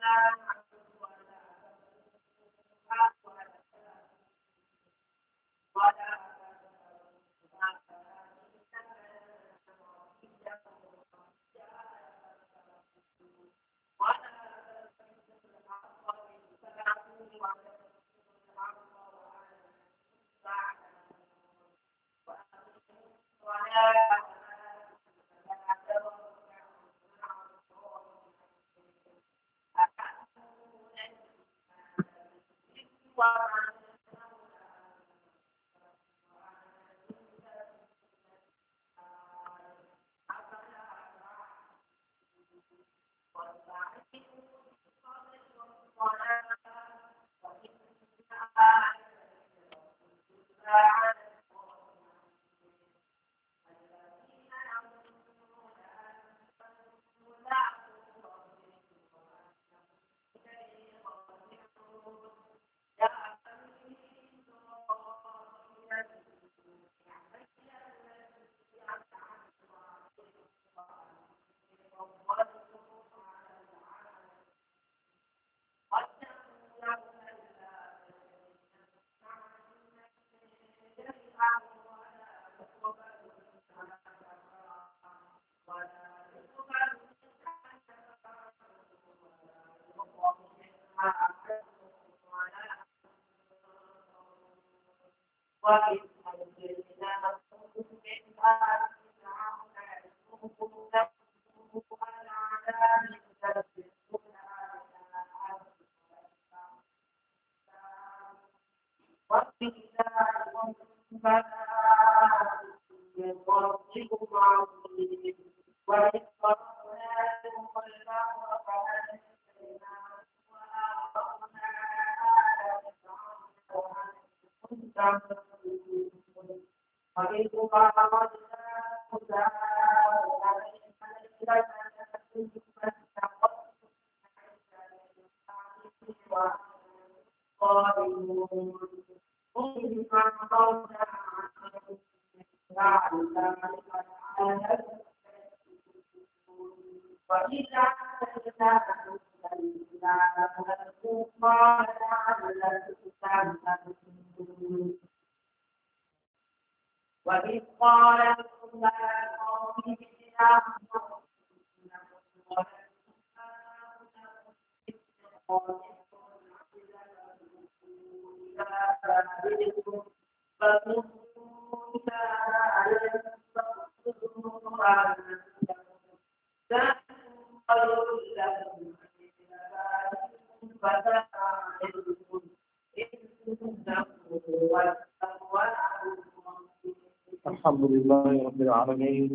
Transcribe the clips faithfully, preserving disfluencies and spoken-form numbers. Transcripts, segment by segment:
الحمد لله رب العالمين،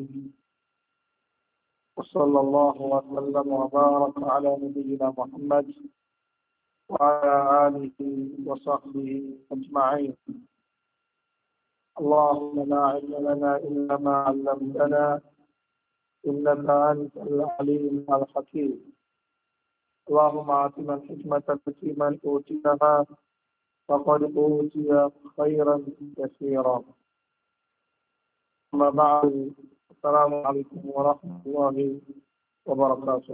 وصلى الله وسلم وبارك على نبينا محمد وعلى آله وصحبه أجمعين. اللهم لا علم لنا إلا ما علمتنا إنك أنت العليم الحكيم. اللهم آتنا الحكمة التي من أوتيها فقد أوتي خيرا كثيرا. أما بعد، السلام عليكم ورحمة الله وبركاته.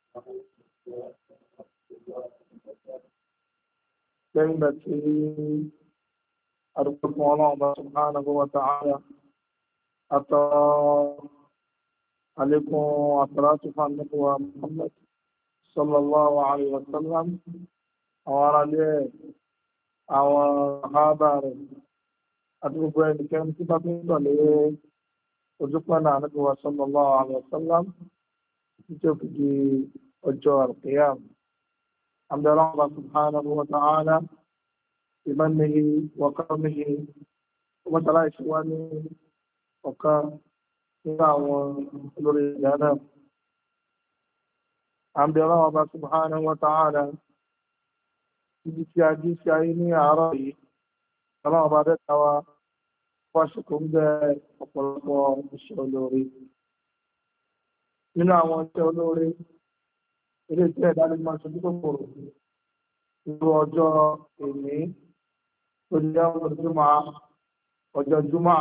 كلمتي أرجو الله سبحانه وتعالى أتى عليكم أسرات النبوة محمد صلى الله عليه وسلم أولا أو هذا أدعو بين كم تبين عليه وجبنا نبوة صلى الله عليه وسلم تجي أجر القيام. الحمد لله سبحانه وتعالى بمنه وكرمه ومثلا إخوانه وكان ولوري الجنة. الحمد لله سبحانه وتعالى ibi tí a jí sí ayé ní àárọ̀ yìí ọlọ́run bá dẹ́ta wa wáṣùkú ń bẹ ọ̀pọ̀lọpọ̀ iṣẹ́ olóore. Nínú àwọn iṣẹ́ olóore ilé tí ẹ̀dá lè máa ṣojú kòkòrò irú ọjọ́ èmi tó jẹ́ ọjọ́júmọ́ ọjọ́ júmọ́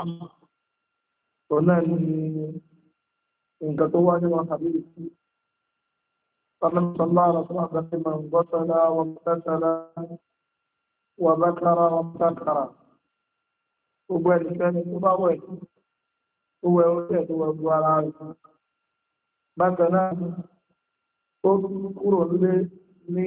tó náà ní nǹkan tó wá nínú àbíyèsí صلى الله عليه وسلم من غسل واغتسل وذكر وابتكر gbogbo ẹnikẹ́ni tó bá wẹ̀ tó wẹ̀ orí ẹ̀ tó wẹ̀ gbogbo ara rẹ̀ bákan náà tó kúrò nílé ní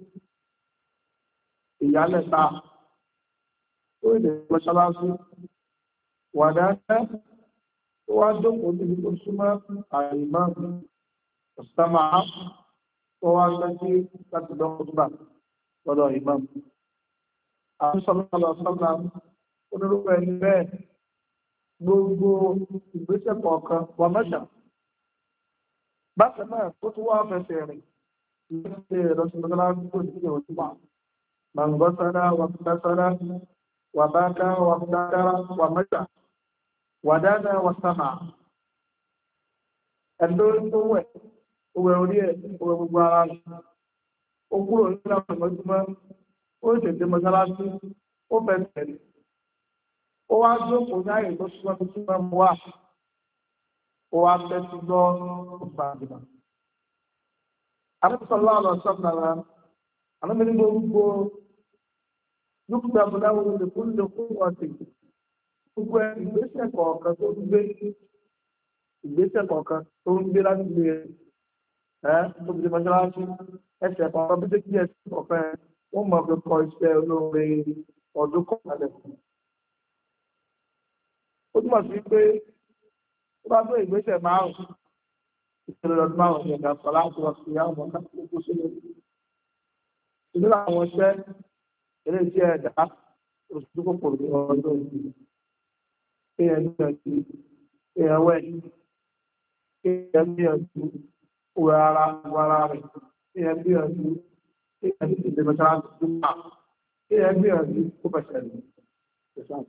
ìyálẹ̀ta tó lè mọ́ṣáláṣí wàdáńtẹ́ tó wá jókòó níbi tó súnmọ́ àìmọ́ ọ̀sánmà tó wá gbẹ́sí láti lọ́kọ́ gbà lọ́dọ̀ ìmọ̀ àwọn sọ́lọ́lọ́ sọ́lá onírúkọ ẹni bẹ́ẹ̀ gbogbo ìgbésẹ̀ kọ̀ọ̀kan wà mẹ́ta bákan náà tó tún wá fẹsẹ̀ rìn ìgbésẹ̀ ìrọsọ̀lọ́lá gbogbo ìdílé òtún wà màǹgọ́sára wà pẹ́sára wà báká wà dára wà mẹ́ta wà dáadáa wà sámà ẹ̀dọ́ tó wẹ̀ owó orí ẹ̀ owó gbogbo ara rẹ̀ ó kúrò nínú àwọn ọmọdúnmọ́ ó tètè mọ́sálásí ó bẹ̀rẹ̀ rẹ̀ ó wá jókòó láyé tó súnmọ́ tó súnmọ́ mú wá ó wá tẹ́tí gbọ́ ọ̀pá àgbà. àbúsọ̀lá ọ̀rọ̀ sọ́kàrà àlọ́mọdé gbogbo dúkìá abúláwo lè kún lè kún ọ̀sẹ̀ gbogbo ìgbésẹ̀ kọ̀ọ̀kan tó ń gbé ìgbésẹ̀ kọ̀ọ̀kan tó ń gbé láti gbé ẹ̀ tó fi mọ́sálásí ẹsẹ̀ kọ̀ọ̀kan bí tẹ́kí ẹsẹ̀ kọ̀ọ̀kan wọ́n mọ̀ pé kọ iṣẹ́ olóore ọdún kọ̀ọ̀kan ó túmọ̀ sí pé ó bá gbé ìgbésẹ̀ márùn-ún ìṣẹ̀lẹ̀ ọdún márùn-ún ní ẹ̀ka sọ̀rọ̀ láti wọ́n sí àwọn ọmọ náà kó sílẹ̀ ìlú àwọn iṣẹ́ eré iṣẹ́ ẹ̀dá oṣù kòkòrò ní ọdún òsì kéèyàn gbìyànjú kéèyàn wẹ̀ kéèyàn gbìyànjú òwe ara òwe ara rẹ̀ kéèyàn gbìyànjú kéèyàn ti tètè mẹ́ta tó mà kéèyàn gbìyànjú kó fẹsẹ̀ rẹ̀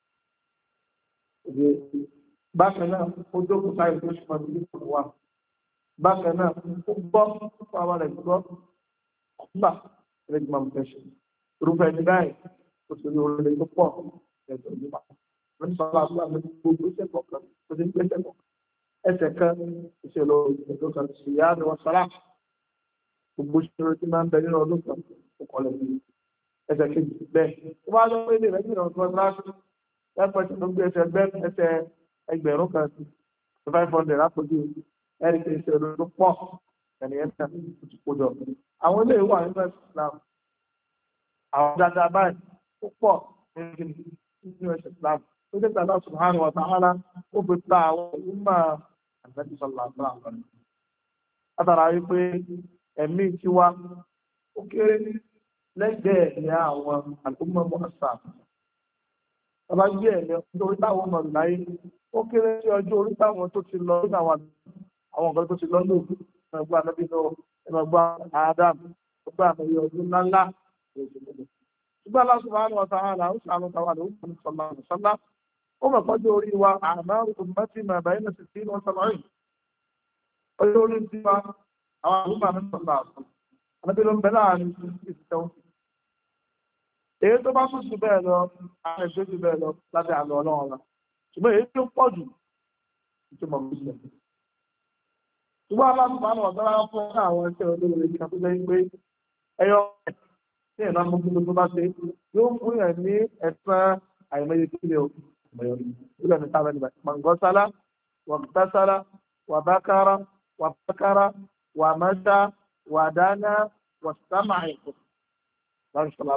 bákan náà ó jókòó sáyé tó ṣe máa ń gbé wà bákan náà ó gbọ́ fún àwọn rẹ̀ gbọ́ ọgbà rẹ̀gbọ́n máa ń fẹsẹ̀ irúfẹ́ ẹni báyìí ó ti rí orílẹ̀ tó pọ̀ ẹ̀sẹ̀ nípa wọ́n ti sọ̀rọ̀ àbúrò àmì gbogbo iṣẹ́ kọ̀ọ̀kan tó ti ń gbé ẹsẹ̀ kọ̀ọ̀kan ẹsẹ̀ kan ìṣèlú ètò kan sì yá ni wọ́n sọ́ra gbogbo ìṣòro tí máa ń bẹ nínú ọdún kan ó kọ́ lẹ́nu ẹsẹ̀ kejì bẹ́ẹ̀ tó bá lọ pé ilé rẹ̀ jìnnà tó ń láti lẹ́pẹ́ tí ó gbé ẹsẹ̀ bẹ́ẹ̀ ẹsẹ̀ ẹgbẹ̀rún kan sí five hundred lápòjú ẹ̀rí kì í ṣe ọdún tó pọ̀ ẹ̀ní ẹ̀sẹ̀ tó ti kó jọ. àwọn ilé ìwà nínú ẹ̀sìn Islam àwọn dáadáa báyìí ó pọ̀ nínú ẹ̀sìn Islam ó jẹ́ tàbí subhanahu wa ta'ala ó fi ta àwọn ìmọ̀ àgbẹ̀tì sọ̀lá àgbà àwọn látara wípé ẹ̀mí tiwa ó kéré lẹ́gbẹ̀ẹ́ ní àwọn àlùmọ̀ mọ́sà ọba gbé ẹ̀mí ọjọ́ orí táwọn ọmọ láyé ó kéré sí ọjọ́ orí táwọn tó ti lọ nínú àwọn àwọn nǹkan tó ti lọ ní òkú ẹgbẹ́ anábì náà ẹgbẹ́ Adam ẹgbẹ́ àmọye ọdún ńláńlá ṣùgbọ́n Allah subhanahu wa ta'ala ó ṣàánú táwọn àdéhùn fún sọlá sọlá ó mọ̀ pọ́jọ́ orí wa àmọ́ ummati ma bayna sittin wa sab'in ọjọ́ orí ti wa àwọn àdúgbò àmì sọlá ànábì ló ń bẹ láàrin ìsìtẹ́ òsì èyí tó bá tún sí bẹ́ẹ̀ lọ àwọn èso sí bẹ́ẹ̀ lọ láti àlọ́ ọlọ́run la ṣùgbọ́n èyí tó pọ̀ jù tó mọ̀ sí ẹ̀. ṣùgbọ́n aláàbùmá náà wọ́n dára fún àwọn ẹgbẹ́ olóore kan tó lẹ́yìn pé ẹyọ ní ìlànà gbogbo tó bá ṣe yóò fún yẹn ní ẹ̀sán àìmọye kílẹ̀ o ìlú ẹ̀mí táwọn ẹ̀nìyàn mọ̀ngọ́sálá wàgbásálá wàbákára wàbákára wàmásá wàdáná wàsámà ẹ̀kọ́ láńṣọ́lá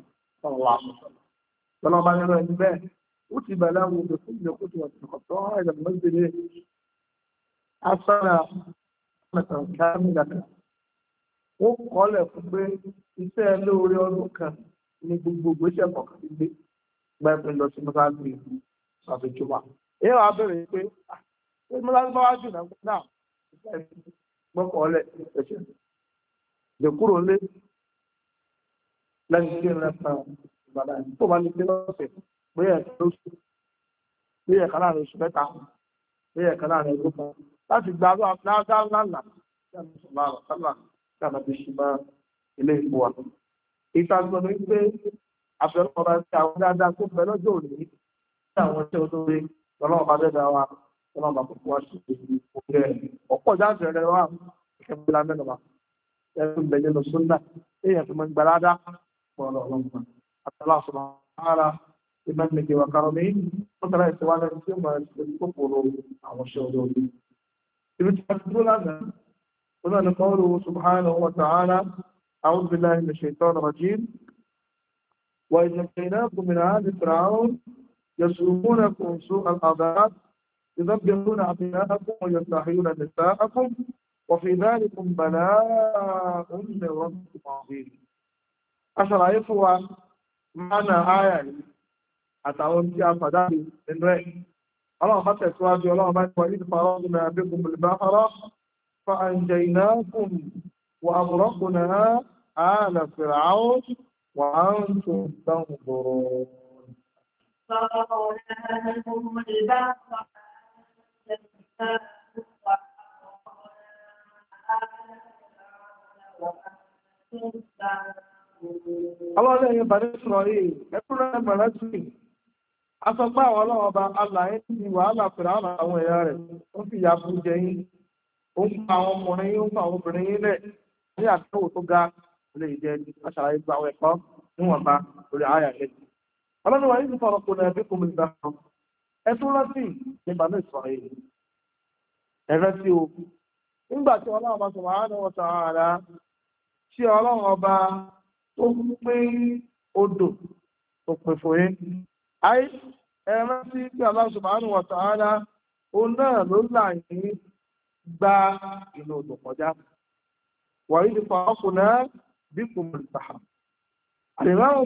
صلى الله عليه وسلم كتب له بكل خطوة خطاها إلى المسجد حسنة كاملة ó kọ́lẹ̀ fún pé iṣẹ́ lóore ọdún kan ní gbogbo iṣẹ́ kọ̀ọ̀kan ti gbé gbẹ́pẹ́ lọ sí mọ́sáàgbé àfẹ́jọba. èyí wàá bẹ̀rẹ̀ pé ṣé mọ́sáàgbé bá wá jù náà náà gbọ́kọ̀ọ́lẹ̀ ẹ̀ṣẹ̀ lè kúrò lé lẹ́yìn tí ìrìn ẹ̀fà ìbàdàn tó bá lè gbé lọ́sẹ̀ bóyá ẹ̀ka lóṣù bóyá ẹ̀ka láàrin oṣù mẹ́ta bóyá ẹ̀ka láàrin ọdún kan láti gba dáadáa ńláńlá tí a ti sọ máa rọ̀ sálà tí a máa fi ṣe máa ilé ìfowó wa. ìta gbọ́dọ̀ ní pé àfẹ́rẹ́ ọba ti àwọn dáadáa tó bẹ lọ́jọ́ òní tí àwọn iṣẹ́ olóore lọ́lọ́wọ́ bá dẹ́dá wa lọ́lọ́wọ́ bá kókó wá sí ìgbésí òkè ọ̀pọ̀ jáde rẹ̀ wá ìkẹ́mọ́lá mẹ́nu wa ẹ̀sùn bẹ̀yẹ̀ lọ sọ́nà èèyàn tó mọ gbàládá pọ̀lọ̀ ọlọ́run àtàlà sọ̀rọ̀ ara ìmọ̀lẹ́gẹ̀ wà kárọ̀ mi wọ́n tẹ̀lé ìṣẹ́wálẹ̀ tí ó máa ṣe kókòrò àwọn ṣẹ́ olóògbé ibi tí a ti dúró lánàá هنا نقوله سبحانه وتعالى أعوذ بالله من الشيطان الرجيم وإذ نجيناكم من آل فرعون يسومونكم سوء العذاب يذبحون أبناءكم ويستحيون نساءكم وفي ذلك بلاء من ربكم عظيم أشرع يفوى معنى آية أتعون فيها فداري من رأي الله خطأ سواجه الله بأنه وإذ فرضنا بكم البحر فأنجيناكم وأغرقنا آل فرعون وأنتم تنظرون الله لا يبني إسرائيل يقول لنا بلاتي أصبح الله أبا الله يتني وعلى فرعون أو ياري وفي يابو جاين ó ń pa àwọn ọmọrin ó ń pa àwọn obìnrin yín lẹ̀ ní àtúntò tó ga lè jẹ́ aṣàlàyé gba àwọn ẹ̀kọ́ níwọ̀nba lórí àyà lẹ́yìn. ọlọ́run wa yìí fọ̀rọ̀ kò nàbí kò mìíràn kan ẹ tún rántí nígbà náà sọ̀rọ̀ yìí ẹ rántí o nígbà tí ọlọ́run ọba subhanahu wa ta'ala tí ọlọ́run ọba tó pín odò tó pè fún yín ayé ẹ rántí tí ọlọ́run subhanahu wa ta'ala òun náà ló là yín gba inú odò kọjá wàyí ti fa ọkùnrin bí kò mọ̀ ìtàhà àdìmáwọn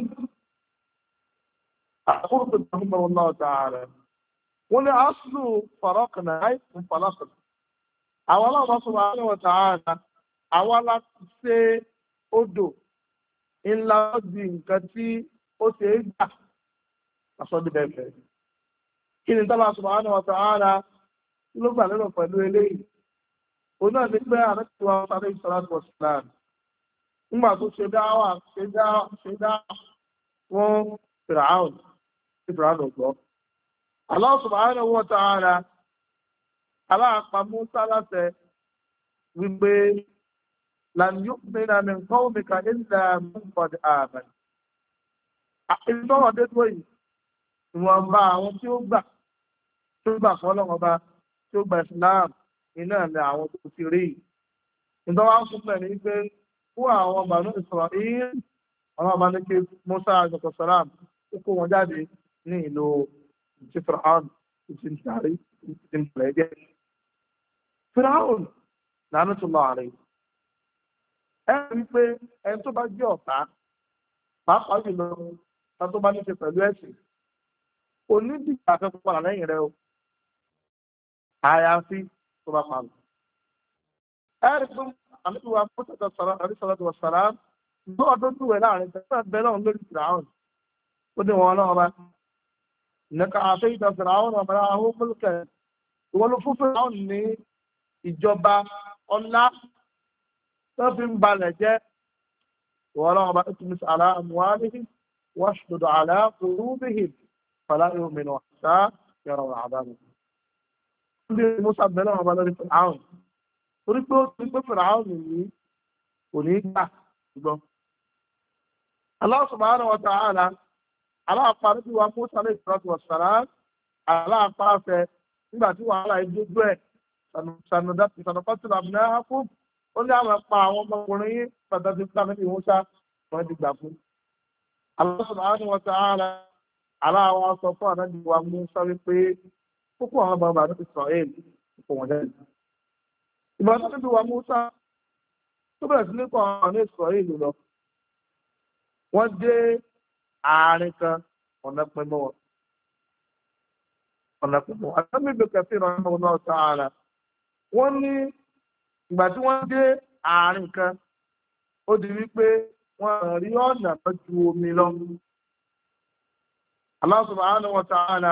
àkókò tó ń bọ̀ náà tààrà wọn ni asùlù farakùnà àìsàn farakùnà àwọn aláwọ̀ sọ̀rọ̀ àwọn ọ̀tà ààrà àwọn aláti ṣe odò ńlá di nǹkan tí ó ṣe é gbà àsọdí bẹ́ẹ̀ kí ni tábà sọ̀rọ̀ àwọn ọ̀tà ààrà ló gbà lérò pẹ̀lú eléyìí òun náà ní pé àrẹ́tìwá sáré ìsọ́láàtì wọ̀sílán nígbà tó ṣe dáwà ṣe dáwà ṣe dáwà fún fìràún tí fìràún ọ̀gbọ́. Allah subhanahu wa ta'ala aláàpá Mùsá láṣẹ wípé lan yu'mina min qawmika illa man qad amana. ìtọ́wọ̀ dé tó yìí ìwọ̀nba àwọn tí ó gbà tí ó gbà fọ́lọ́wọ́n bá tí ó gbà Islam iná ní àwọn tó ti rí ìdánwà fún pẹ̀lú wípé fún àwọn Banu Isra'il àwọn ọba ní kí Musa àjọkọ̀ sàrám ó kó wọn jáde ní ìlú ti Fir'aun ti ń darí ti ń pẹ̀lẹ́ jẹ́ Fir'aun la'natullahi ẹ rí pé ẹni tó bá jẹ́ ọ̀tá pàápàá jùlọ ta tó bá ní ṣe pẹ̀lú ẹ̀sìn onídìgbà akẹ́kọ̀ọ́ padà lẹ́yìn rẹ o àyàfi tó bá pa lọ. ẹ̀rí fún àmì wa pọ́tàkà sọ̀rọ̀ àrísọ̀rọ̀ tó sọ̀rọ̀ ní ọdún tó wẹ̀ láàrin tẹ̀sán bẹ́ẹ̀ náà lórí Fìràwọn ó dé wọn náà bá nìkan àṣẹ ìtàn Fìràwọn náà bá àwọn mọ́lùkẹ́ ìwọ́n ló fún Fìràwọn ní ìjọba ọlá tó fi ń balẹ̀ jẹ́ ìwọ́n náà bá ètò mi sàlá àmúwálìhì wọ́n ṣùdọ̀ àlá qulubihim fala yu'minu hatta yaraw al'adab. Ndí Musa bẹ̀rẹ̀ wọn bá lórí Fìràwọn torí pé ó ti pé Fìràwọn nìyí kò ní gbà gbọ́. Allah subhanahu wa ta'ala aláàpá níbi wa Musa alayhi salatu wa salam aláàpá fẹ nígbà tí wàhálà yìí dójú ẹ̀ sanukọ́tù làbùnà fún ó ní àwọn ẹ̀pà àwọn ọmọkùnrin yìí pàtàkì fún àmì Musa wọn ti gbà fún. Allah subhanahu wa ta'ala aláàwọ̀ sọ fún ànábì wa Musa wípé púpọ̀ àwọn bàbá àti Israel kò wọ́n jáde. ìgbà tó níbi wa Musa tó bẹ̀rẹ̀ sí ní kọ́ àwọn ní Israel lọ wọ́n dé àárín kan ọ̀nà pín mọ́ wọn. ọ̀nà pín mọ́ wọn. àtàwọn ìgbè kẹfì ràn án náà sáárà wọ́n ní ìgbà tí wọ́n dé àárín kan ó di wípé wọ́n rí ọ̀nà tó ju omi lọ. Allah subhanahu wa ta'ala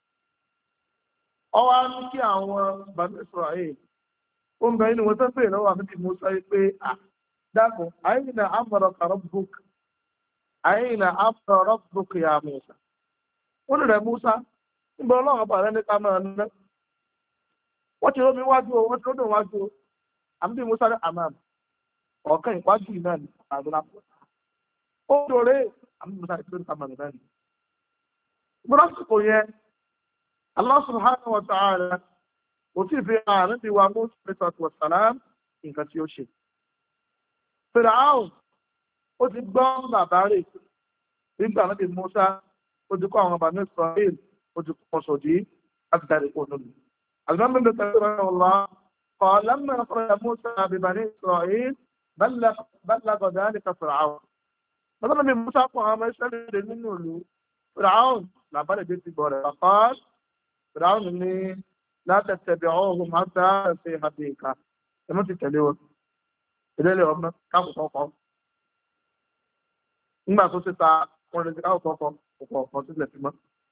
ọwọ́ á ní kí àwọn Bani Israel ó ń bẹ inú wọn tó pè lọ́wọ́ àbíbí Musa pé à dákun ayna amaraka rabbuk ayna amara rabbuk ya Musa wọ́n ní rẹ̀ Musa níbo ọlọ́run ọba rẹ̀ ní ká máa ná wọ́n ti rómi wájú o wọ́n ti rómi wájú o àbíbí Musa ní amam ọ̀kan ìwájú náà ní àdúrà pọ̀ ó dòrè àmì musa ìpínlẹ̀ ìtàmàlẹ̀ náà ni múrásìkò yẹn Allah subhanahu wa ta'ala ó sì fi àárín ti wa Musa alayhi wa salam nǹkan tí ó ṣe Fìràáùn ó ti gbọ́ bàbá rẹ̀ nígbà náà ti Musa ó ti kọ́ àwọn Bani Israel ó ti kọ́ sọ̀dí láti dáre kó nínú àgbà mẹ́rin tẹ̀lé rẹ̀ ọ̀la قال لما خرج موسى ببني إسرائيل بلغ بلغ ذلك فرعون مثلا من موسى قام يسأل منه له فرعون لا بل جت بورا فقال فرعون إني لا تتبعوهم حتى في حديقة لما تتلون إذا لهم كم فوقهم nígbà tó ṣe ta wọn lè ká ọkọ ọkọ ọkọ ọkọ sílẹ̀ sí mọ́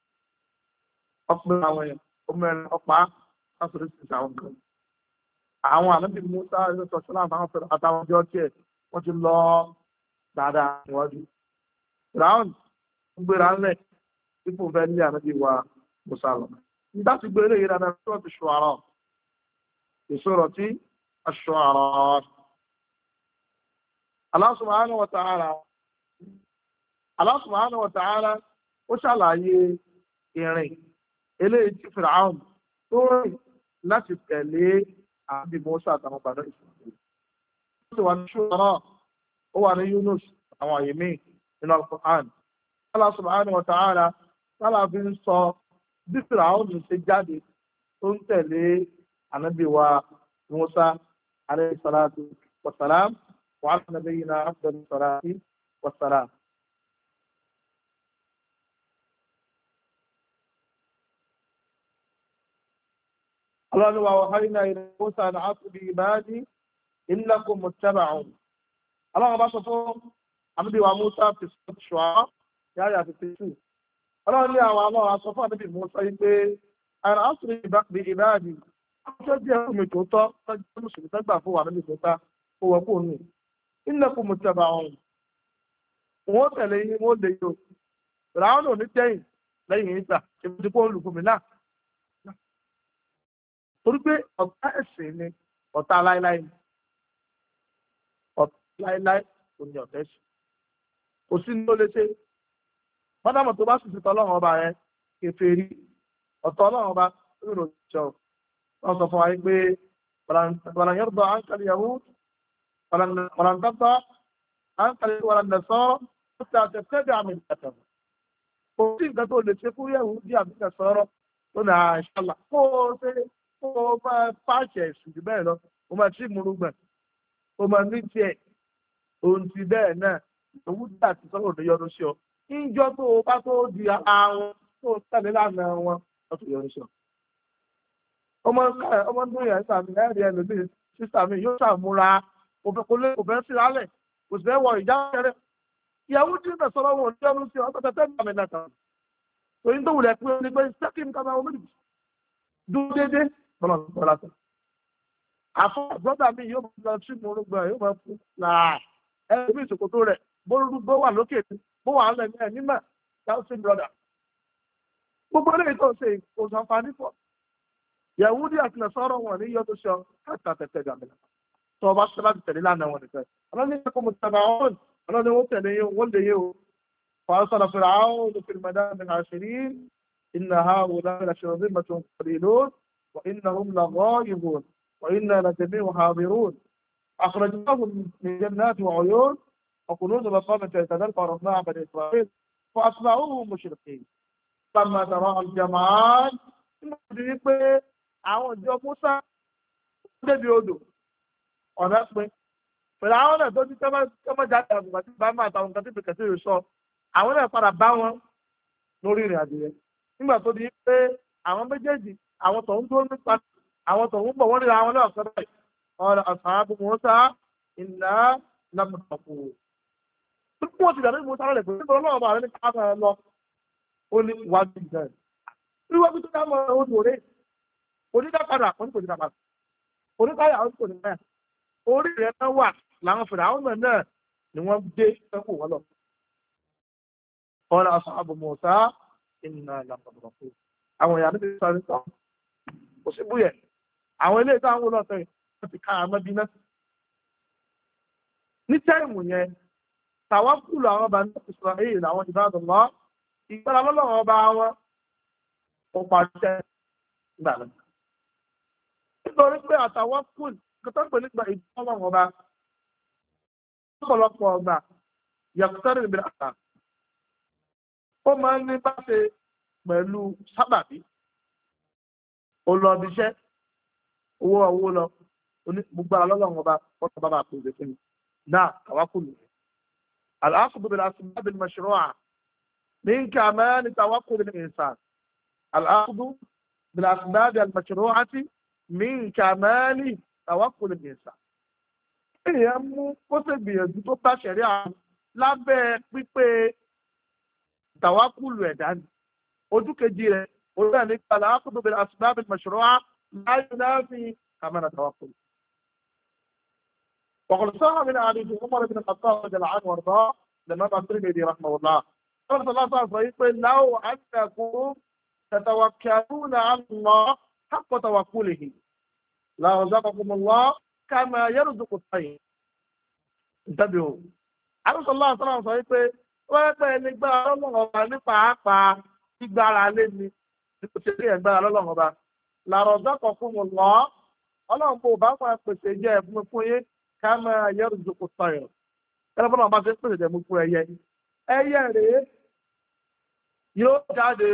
ọpẹ́ àwọn èèyàn ọmọ ẹ̀rọ ọpá lásìrò sí àwọn nǹkan àwọn ànábì Musa ẹ̀rọ sọ̀tún láǹfààní fẹ́rẹ̀ àtàwọn ọjọ́ tiẹ̀ wọ́n ti lọ dáadáa níwájú round gbéra ńlẹ̀ ipò fẹ́ ní ànábì wa Musa lọ nígbà tí gbé eléyìí dáadáa tó ti Shu'ara ìṣòro tí Ash-Shu'ara Allah subhanahu wa ta'ala Allah subhanahu wa ta'ala ó ṣàlàyé ìrìn eléyìí tí Fir'aun tó rìn láti tẹ̀lé àbí Mùsá àtàwọn Bani Israil. Ó sì wà ní Shu'ara, ó wà ní Yunus àwọn àyè míì nínú Al-Qur'an. Allah subhanahu wa ta'ala tálà fi ń sọ bí Fir'aun ṣe jáde tó ń tẹ̀lé ànábì wa Mùsá alayhi salatu wa salam wa ala nabiyyina afdalu salati wa salam. Allah wa wahayna ila Musa an asri bi ibadi innakum muttaba'un. Allah bá sọ fún ànábì wa Musa fi Shu'ara ya ya fifty-two. Allah ní àwọn Allah sọ fún ànábì Musa yìí pé an asri bi ibadi ọjọ́ díẹ̀ mi tó tọ́ tọ́jú mùsùlùmí tẹ́gbà fún ànábì Musa ó wọ kó nù. Innakum muttaba'un. Wọ́n tẹ̀lé yín wọ́n lè yọ. Ràwọn ò ní tẹ́yìn lẹ́yìn ìgbà ìbùdó kó olùkùnmí náà. Torí pé ọ̀tá ẹ̀sìn ni ọ̀tá láíláí ni ọ̀tá láíláí kò ní ọ̀tá ẹ̀sìn kò sí ní ó lè ṣe mọ́dàmọ̀ tó bá sì ti tọ́ ọlọ́run ọba rẹ kèfèrí ọ̀tọ̀ ọlọ́run ọba lórí ìjọ wọ́n sọ fún wa pé wàlànyọ́rọ̀dọ̀ àǹkàlì yahoo wàlàǹtàtà àǹkàlì wàlàǹdẹ̀sọ́ ó ti àtẹ̀fẹ́ àmì ìdàtọ̀ kò sí nǹkan tó lè ṣe fún yahoo bí àmì ìdàsọ́rọ̀ tó nà àṣàlà kó o ṣe ó máa pàṣẹ ẹ̀sùn jù bẹ́ẹ̀ lọ ó máa tí múrúgbọ̀n ó máa ní tiẹ̀ ohun ti bẹ́ẹ̀ náà owó tí àti sọ́rọ̀ òde yọdún sí ọ níjọ́ tó o bá tó di àwọn tó tẹ̀lé lánàá wọn wọ́n tó yọdún sí ọ. ọmọ ọmọ tó yẹ sàmì ẹ̀rí ẹlòmíì sísà mi yóò ṣàmúra kò fẹ́ sí lálẹ̀ kò sì fẹ́ wọ ìjà rẹ̀ ìyàwó tí ìbẹ̀ sọ́rọ̀ wọn ò ní yọdún sí ọ tó tẹ̀ tẹ́ mi náà torí tó wùlẹ̀ pé ní pé sẹ́kì ń kábàá wọn méjì dúró déédéé bọ́lá tó bọ́lá tó. àfọ brọ́dà mi yóò lọ sí morúgbọ́n yóò máa fún náà ẹni bí ìsòkòtò rẹ̀ bó wà lókè bó wà ń lẹ́nu ẹ̀ nímọ̀ yàtọ̀ sí brọ́dà. gbogbo eléyìí tó ń ṣe oṣù àǹfààní pọ̀. Yahudi àti Nasara wọn ní yọtọ̀ sọ káàtà tẹ̀tẹ̀ gàmìnà. tó o bá ṣe láti tẹ̀lé lánàá wọn nìkan. ọlọ́ni ẹ̀kọ́ mo tẹ̀lé àwọn ọlọ́ni wọ́n tẹ̀lé yín wọ́n lè yín o. فأرسل فرعون في المدائن العاشرين إن هؤلاء لشرذمة قليلون وإنهم لغائبون وإنا لجميع حاضرون أخرجناهم من جنات وعيون وكنوز مقامة يتذكر ورحمة بني إسرائيل فأصبحوهم مشرقين لما ترى الجمعان nígbàdí pé àwọn ìjọ Mùsá débi odò ọ̀nà pé pẹ̀lú àwọn náà tó ti tẹ́mọ̀ jáde àgbà tí bá máa tàwọn nǹkan tí pèkẹ́ sí ìrìsọ àwọn náà padà bá wọn lórí ìrìn àjò yẹn nígbà tó di pé àwọn méjèèjì àwọn tó ń dúró nípa àwọn tó ń bọ̀ wọ́n nílò àwọn náà sọ́dọ̀ ọ̀rọ̀ ashabu Musa inna lamutaqun. tó kí wọ́n ti dàbí Musa lọ́lẹ̀ pé nígbà ọlọ́run bá rẹ̀ ní káàkiri lọ ó ní wájú ìjọ ẹ̀. wíwájú tó dámọ̀ odò rẹ̀ onídàpadà ó ní kò ní dàpadà oníkáyà ó ní kò ní káyà orí rẹ̀ náà wà làwọn fèrè àwọn náà ni wọ́n dé sẹ́kù wọn lọ. قال أصحاب موسى إنا لمدركون àwọn èèyàn níbi sáré tán kò sí búyẹ̀ àwọn ilé ìtàn àwọn olóòtọ́ yìí wọ́n ti ká àmọ́ bí náà ní táìmù yẹn tawakkul àwọn ọba ní Israel àwọn ibadullah ìgbàlá lọ́lọ́run ọba wọn ó pàṣẹ gbà lọ. nítorí pé àtawakkul kọ́tọ́ pé nígbà ìgbà ọlọ́run ọba ọ̀pọ̀lọpọ̀ ọgbà yàtọ̀tọ̀rọ̀ ìbílẹ̀ àṣà ó máa ń ní bá ṣe pẹ̀lú sábàbí olùọ̀bíṣẹ́ owó owó lọ gbogbo àlọ́lọ́run ọba ọ̀tọ̀ bàbá àpòjẹ fún mi náà tawakkul al-akhdhu bil-asbab al-mashru'a min kamal tawakkul al-insan al-akhdhu bil-asbab al-mashru'ati min kamal tawakkul al-insan. èèyàn mú kó sì gbìyànjú tó bá ṣẹ̀rí àwọn lábẹ́ pípé tawakkul ẹ̀dá ni ojú kejì rẹ̀ orí ẹ̀ ní al-akhdhu bil-asbab al-mashru'a la yunafi kamal tawakkul. وقد صح من حديث عمر بن الخطاب رضي الله عنه وارضاه لما الترمذي رحمه الله قال صلى الله عليه وسلم لو انكم تتوكلون على الله حق توكله لرزقكم الله كما يرزق الطير. انتبهوا. عليه صلى الله عليه وسلم sọ pé wọ́n pẹ́ nígbà ọlọ́run ọba ní pàápàá gbígbára lé ní kò ṣe lé ẹ̀gbára ọlọ́run ọba لرزقكم الله ọlọ́run bó bá máa pèsè jẹ́ ẹ̀fún fún yín kama yarzuqu at-tayr. ẹ̀rọ fún ọba ṣe ń pèsè jẹ́mú fún ẹyẹ ẹyẹ rèé yóò jáde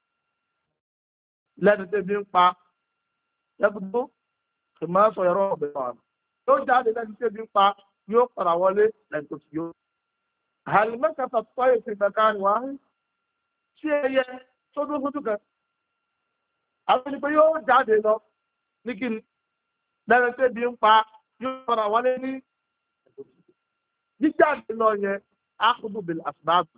lẹ́nu tẹ́bi ń pa yẹ́gbùdó kì máa sọ ẹ̀rọ ọ̀bẹ̀ wà yóò jáde lẹ́nu tẹ́bi ń pa yóò padà wọlé lẹ́nu tó ti yóò. hal makatha at-tayr fi makan wahid ṣé ẹyẹ tó dúró fún tukẹ̀ àwọn ènìyàn yóò jáde lọ ní kí ni lẹ́nu tẹ́bi ń pa yóò padà wọlé ní jíjáde lọ yẹn akhdhu bil asbab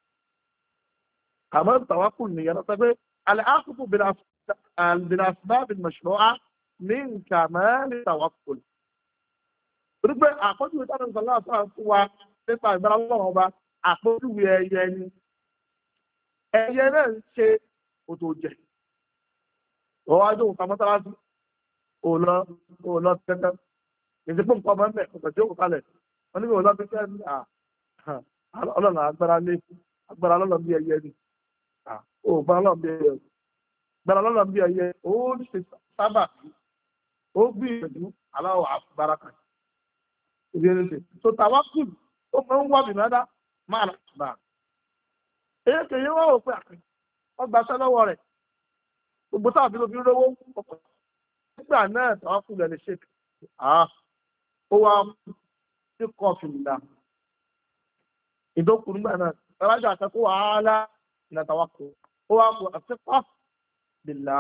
àmọ́ tawakkul nìyẹn lọ́sọ pé al akhdhu bil asbab al mashru'a min kamal tawakkul. torí pé àkọ́jú ìtàn ìsọ̀lá àṣà fún wa nípa ìgbàlá lọ́wọ́ ọba àkọ́jú ẹyẹ ni ẹyẹ náà ń ṣe òtò jẹ ọwọ́ ajé òkà mọ́sálásí òòlọ́ òòlọ́ tẹ́tẹ́ ìdíkù nǹkan ọmọ ẹ̀mẹ́ ọ̀sẹ̀ tí ó kò kalẹ̀ wọ́n ní òòlọ́ tẹ́tẹ́ ní ọlọ́run agbára lé agbára lọ́lọ́ bí ẹyẹ ni ó gbára lọ́lọ́ bí ẹyẹ gbára lọ́lọ́ bí ẹyẹ ó ṣe sábà ó gbìyànjú aláwọ̀ agbára kan ìdí ẹni ṣe tó tawakkul ó máa ń wá bìmọ́dá máa nà bá èyí kèye wọ́n wò pé wọ́n gbaṣẹ́ lọ́wọ́ rẹ̀ gbogbo táwọn bí ló fi rówó ọkọ̀ nígbà náà tawakkul ẹ̀ lè ṣe ó wá sí kọfì nìlá ìdókùn nígbà náà rájà àtẹkù wàhálà ìlàtàwákò ó wá kó àtẹkọ bìlà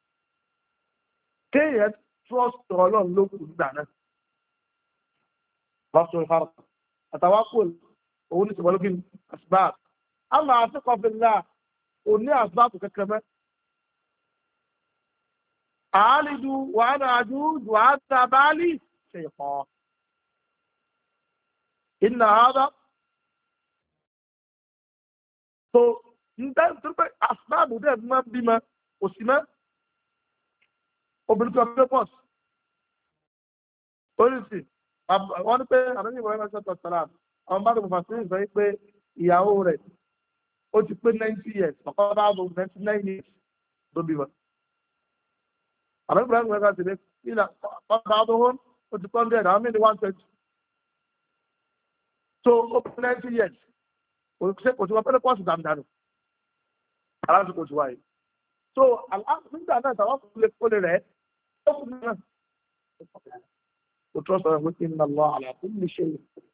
kéèyàn trust ọlọ́run lókùn nígbà náà lọ́sọ̀ ìfarò àtàwákò òun ní sọ̀bọ̀lógún asbab àmà àtẹkọ bìlà òní asbab kẹkẹ mẹ́ àálìdù wàhánà àjújù àtàbálì شيطان إن هذا so nǹkan tó pé asbáàbù dẹ̀ máa ń bímọ òsì mọ́ obìnrin tó ń pé pọ́s oríṣi wọ́n ní pé àdéhùn ìwọ̀n ẹ̀rọ ṣẹ́tọ̀ sàlá àwọn bá dùn fàṣírí sọ pé ìyàwó rẹ̀ ó ti pé ninety years ọ̀pọ̀ bá dùn ninety nine years tó bímọ. àdéhùn ìwọ̀n ẹ̀rọ ṣẹ́tọ̀ sàlá ìlà ọ̀pọ̀ àdóhùn ó ti kọ́ndẹ̀ náà mí ní one twenty so ó pé ninety years kò sí wọn pẹ́lẹ́ pọ́ọ̀sì dàmdànù aláàtú kò sí wáyé so nígbà náà tàwọn kò lè kó lè rẹ̀ ó kù náà kò tọ́ sọ̀rọ̀ wípé ní Allah ala kulli shay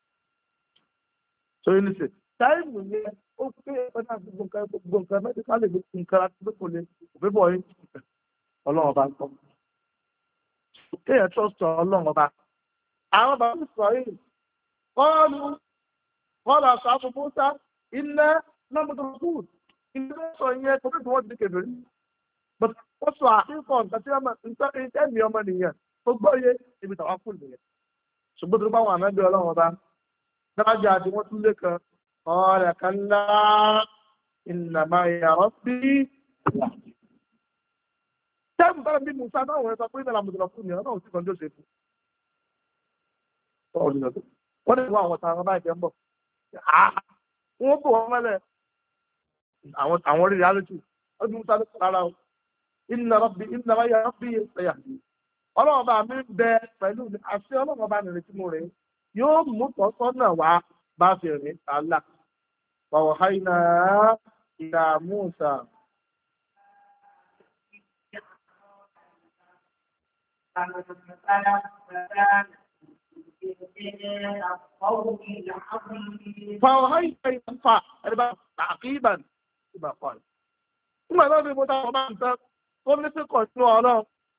so yìí ní sè táìmù yẹn ó pé ẹgbẹ́ náà gbogbo nǹkan gbogbo nǹkan mẹ́tíkà lè gbogbo nǹkan àti gbogbo lè òfin bọ̀ yín ọlọ́run bá ń kọ́ kéèyàn trust ọlọ́run ọba àwọn bàbá mi sọ yìí kọ́ọ̀lù kọ́ọ̀lù àṣàfù Mùsá iná lọ́mọdún iná sọ yẹn tó bí wọ́n ti kéde rí ó sọ àkíkọ̀ nǹkan tí wọ́n ẹ̀mí ọmọ nìyẹn tó gbọ́ yé ibi tàwa kù nìyẹn ṣùgbọ́n tó bá wọn ànábì ọlọ́run ọba dájú àti wọ́n tún lé kan ọ̀rẹ́ kan lá ìnàmá ìyàrá bí tẹ́ẹ̀mù bára bí Musa náà wọ́n sọ pé ìdàlà mùsùlùmí fún mi ọ̀nà òsì kan tó ṣe fún. wọ́n lè wọ àwọn ọ̀tá àwọn báyìí jẹ́ ń bọ̀ wọ́n bò wọ́n mọ́lẹ̀ àwọn orí reality ọdún musa ló rárá o inna rabbi inna ma ya rabbi ẹ̀yà ọlọ́run bá mi bẹ pẹ̀lú àṣẹ ọlọ́run bá nìrètí mo rẹ̀ yóò mú tọ́sọ́nà wá bá fi rìn àlà wàhùn haìnà ìlà Musa. فأوحينا إلى تعقيبا كما قال ثم ذهب متابعا قل ثقة ولا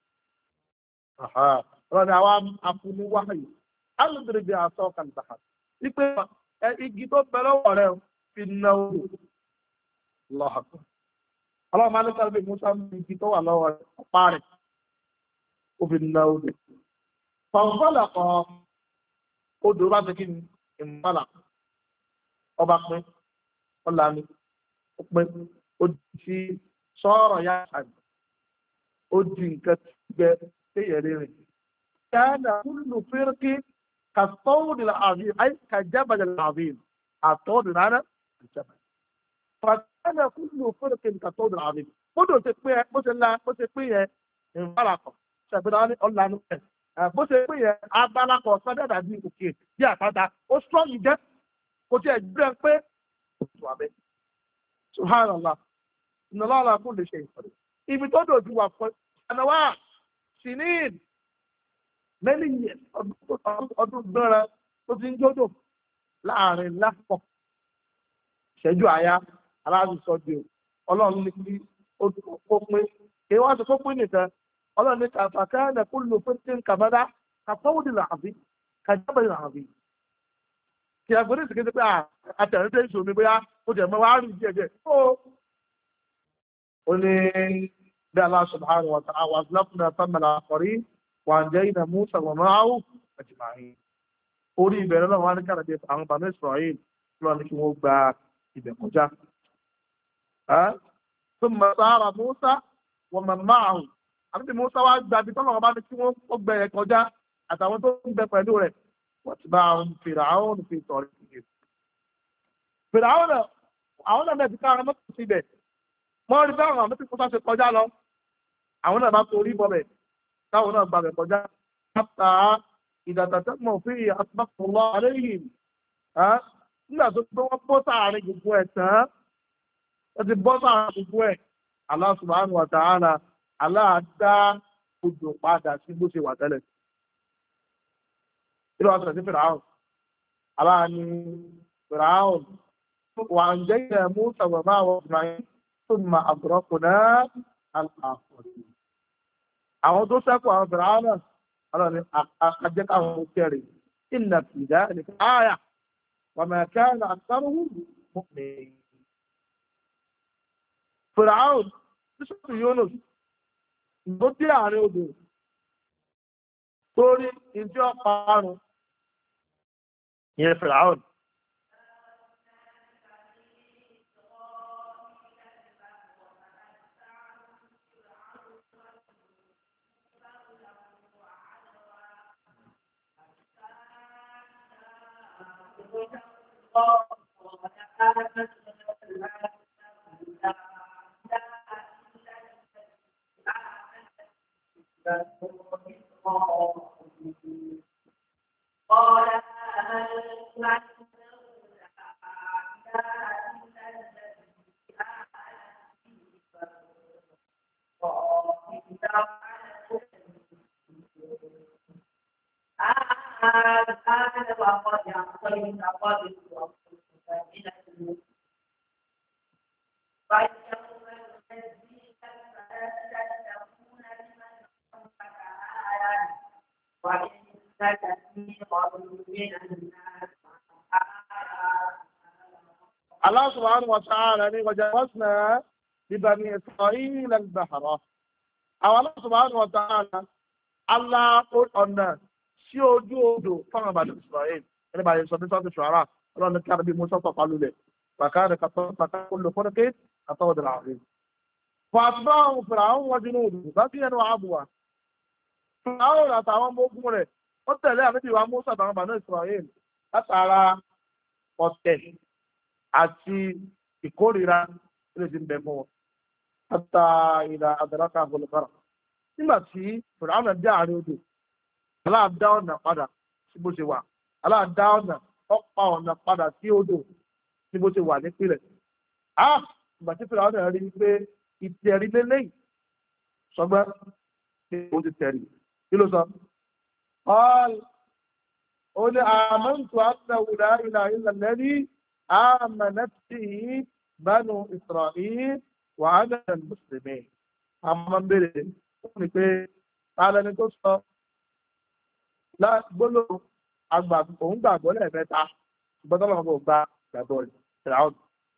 أها رأى عوام أقول وحي أضرب بعصاك البحر يقول إجيبوا بلو ولا في النور الله أكبر الله ما نقول بموسى إجيبوا ولا ولا وفي النور فانطلق odò bá ti kí ni ìmọ̀lá ọba pín ọ̀là ni ó pín ó di sọ́ọ̀rọ̀ yá àgbà ó di nǹkan gbẹ téèyàn rírìn. كان كل فرق كالطود العظيم أي كالجبل العظيم الطود هذا الجبل فكان كل فرق كالطود العظيم odò ti pín ẹ bó ṣe la bó ṣe pín yẹn ìmọ̀lá kan ṣàgbéra ní ọ̀là ni ẹ̀ bó ṣe pé yẹn agbára kan sọ́dọ̀dà bí òkè bí àpáta ó strong jẹ́ kò tí ẹ̀ gbé pé òtún abẹ́ subhanallah ìnáwó kò lè ṣe ìfọ̀dọ̀ ibi tó dòjú wà fún ẹnáwó sinin many years ọdún gbọ́nra tó ti ń jódò láàrin lápọ̀ ìṣẹ́jú àyá aláàbùsọ̀dì ọlọ́run ní kí ó pín kí wọ́n ti kó pín nìkan ọlọ́run ní kàfàkánà kúlù fún kàmádá kàfọ́wùdì làbí kàjábẹ̀ làbí kí agbóni sì kéde pé àtẹ̀rẹ́dẹ́ ìṣòmi bóyá ó jẹ̀ mọ́ wá rí díẹ̀ díẹ̀ ó ó ní bí Allah subhanahu wa ta'ala wa azlafna thammal akhirin wa anjayna Musa wa ma'ahu ajma'in orí ìbẹ̀rẹ̀ náà wọ́n á ní kàràdé àwọn Bani Israel lọ́wọ́ ní kí wọ́n gba ibẹ̀ kọjá thumma sara Musa wa man ma'ahu àbí Musa wá gba ibi tọ́lọ̀ ọba ní kí wọ́n gbẹ ẹ̀ kọjá àtàwọn tó ń bẹ pẹ̀lú rẹ̀ wọ́n ti bá àwọn Fìràhùn fi sọ̀rọ̀ ìdíje. Fìràhùn náà àwọn náà mẹ́tì káwọn mọ́tò síbẹ̀ wọ́n rí báwọn àwọn mẹ́tì Musa ṣe kọjá lọ àwọn náà bá torí bọ́ bẹ̀ táwọn náà gba bẹ̀ kọjá hatta idha tatamma fi asbaqullah alayhim nígbà tó gbé wọ́n bọ́ sáàrin gbogbo ẹ̀ tán wọ́n ti bọ́ sáàrin gbogbo ẹ̀ Allah subhanahu wa ta'ala aláàdá odò padà sí bó ṣe wà tẹ́lẹ̀. Ilé wa sọ̀rọ̀ sí Fìràhùn. Aláàní Fìràhùn wà ń jẹ́ ilẹ̀ Musa wà máa wọ Ibrahim tó ma àbúrọ́kù náà àlàáfọ̀ọ́. Àwọn tó sẹ́kù àwọn Fìràhùn náà, ọlọ́ni àjẹ́ káwọn kẹrì. Inna fi dhalika áyà wa ma kana aktharuhum mu'minin. Fìràhùn tí sọ́kù Yunus tó dé àárín odò torí ìdí ọ̀pá àrùn ìyẹn Fìràhùn. قال الله سبحانه وتعالى وجاوزنا ببني إسرائيل البحر أو الله سبحانه وتعالى الله قل أن سيوجود فما بني إسرائيل يعني بعد يسمى صوت الشعراء الله نكر بموسى فقالوا له فكان كل فرق كطود العظيم فأتبعهم فرعون وجنوده بغيا وعدوا فرعون أتعوان بوكم له قلت له النبي وموسى بني إسرائيل látara ọ̀tẹ̀ àti ìkórìíra tí lè ti ń bẹ fún wọn látà ìlà àdàràkà àbọ̀lùkọ́rà nígbà tí fìràwọ̀n dé àárín odò aláàdá ọ̀nà padà sí bó ṣe wà aláàdá ọ̀nà ọ̀pá ọ̀nà padà sí odò sí bó ṣe wà nípìnlẹ̀ ah ìgbà tí fìràwọ̀n rí i pé ìtẹ̀rí lélẹ́yìn sọgbẹ́ ní o ti tẹ̀rí kí ló sọ ọ́l ó ní àmọ́ntù annahu la ilaha illa alladhi amanat bihi banu Isra'il wa ana minal muslimin àmọ́ ń bèrè ó ní pé tààlẹ́ ni tó sọ gbóló àgbà òun gbàgbọ́ lẹ́ẹ̀mẹ́ta ṣùgbọ́n tó lọ́wọ́ gba gbàgbọ́ rẹ̀ fìràwọ̀n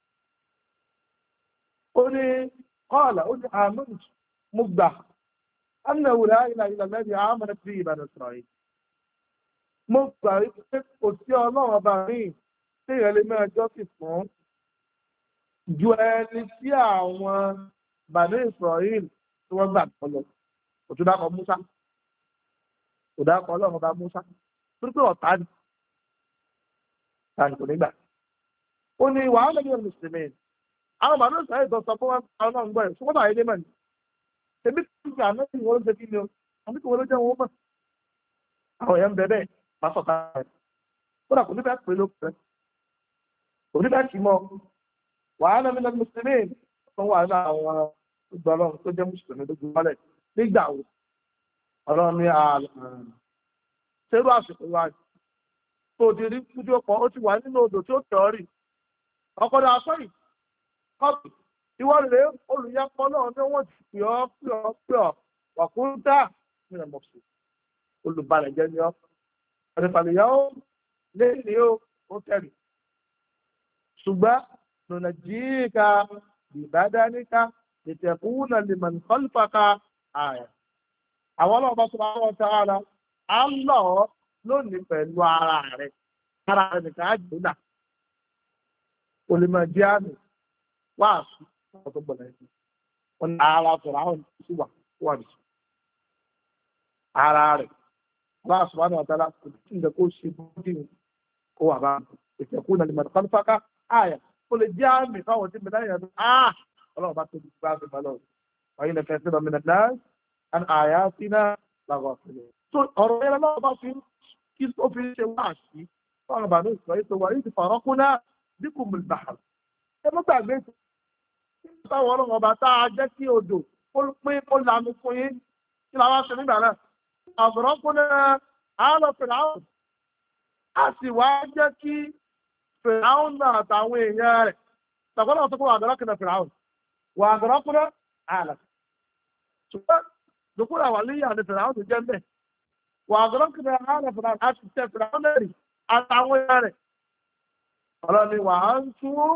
ó ní qala ó ní àmọ́ntù mo gbà annahu la ilaha illa alladhi amanat bihi banu Isra'il mo gbà wípé kò sí ọlọ́run ọba mi tí èèyàn lè máa jọ́sìn fún ju ẹni tí àwọn banu Isra'il tí wọ́n gbà tọ́ lọ kò tún dákọ̀ Musa kò dákọ̀ ọlọ́run ọba Musa torí pé ọ̀tá ni tani kò ní gbà ó ní wàhálà ní ọ̀rọ̀ mùsùlùmí àwọn banu Isra'il tó sọ fún wọn ọlọ́run gbọ́ ẹ̀ ṣùgbọ́n àyè dé mọ̀ ní ebi tí ìgbà náà ti wọ́n ń ṣe kí ni o àbí kí wọ́n ló jẹ́ wọn mọ̀ àwọn èèyàn ń bẹ bẹ́ẹ̀ bá sọ̀tà rẹ̀ kódà kò ní bẹ́ẹ̀ pè ló pẹ́ kò ní bẹ́ẹ̀ kì í mọ́ wàhálà mi lọ́dún mùsùlùmí tó wà ní àwọn ìgbà ọlọ́run tó jẹ́ mùsùlùmí tó gbọ́n lẹ̀ nígbà wo ọlọ́run ní ààrùn ṣerú àsìkò wa tó di rí kújú ọkọ̀ ó ti wà nínú odò tí ó tẹ̀ ọ́ rì ọkọ̀ dà sọ́yìn kọ́ọ̀tù ìwọ rèé olùyẹpọ̀ náà ní wọ́n ti pè ọ́ pè ọ́ pè ọ́ wàkúńtà nínú mọ̀ọ́sù olùbalẹ̀ jẹ́ ní ọ́ ọ̀dẹ̀fàlẹ̀yà ó lé ní ó ó tẹ̀lé ṣùgbọ́n lọ́nà jíìka ìbádáníkà ìtẹ̀kùnà lèmọ̀n kọ́lùfàkà ààyè àwọn ọlọ́ọ̀bá tó bá wọ́n ta ara á ń lọ lónìí pẹ̀lú ara rẹ̀ ara rẹ̀ nìkan á jù náà olùmọ̀ jẹ́ àmì wáàsí ọ̀tọ̀ gbọ̀nà ẹ̀sìn wọn ni ara sọ̀rọ̀ àwọn sí wà wà ní ara rẹ̀ Allah subhanahu wa ta'ala kò tí ń dẹ̀ kó ṣe bọ́dí kó wà bá ìtẹ̀kùn náà ní mọ̀tò kọ́lùfàkà ààyè ó lè jẹ́ àmì fáwọn tí mẹ́ta yẹn ah ọlọ́run bá tó ti bá fi balọ̀ wáyé lè fẹ́ sílọ mìíràn náà and àyà sí náà làwọn ọ̀sẹ̀ so ọ̀rọ̀ yẹn lọ́wọ́ bá fi kí ó fi ṣe wá sí fáwọn bàánú ìsọ̀rọ̀ yìí tó wà yìí ti fọ̀rọ̀ kún náà dínkù mùsùlùmí ẹ mọ́ gbàgbé táwọn ọlọ́run ọba tá a jẹ́ kí odò ó pé ó lanu fún yín kí làwọn aṣọ nígbà náà àbùrọ̀ kún náà á lọ fìràwọ̀n a sì wá jẹ́ kí fìràwọ̀n náà àtàwọn èèyàn rẹ̀ tàbí tó kó àdọ́rọ́ kìnnà fìràwọ̀n wà àdọ́rọ́ kún náà àlà ṣùgbọ́n dùkúrà wà líyà ní fìràwọ̀n tó jẹ́ mbẹ́ wà àdọ́rọ́ kìnnà àlà fìràwọ̀n a sì tẹ fìràwọ̀n náà rí àtàwọn èèyàn rẹ̀ ọlọ́ni wà á ń tún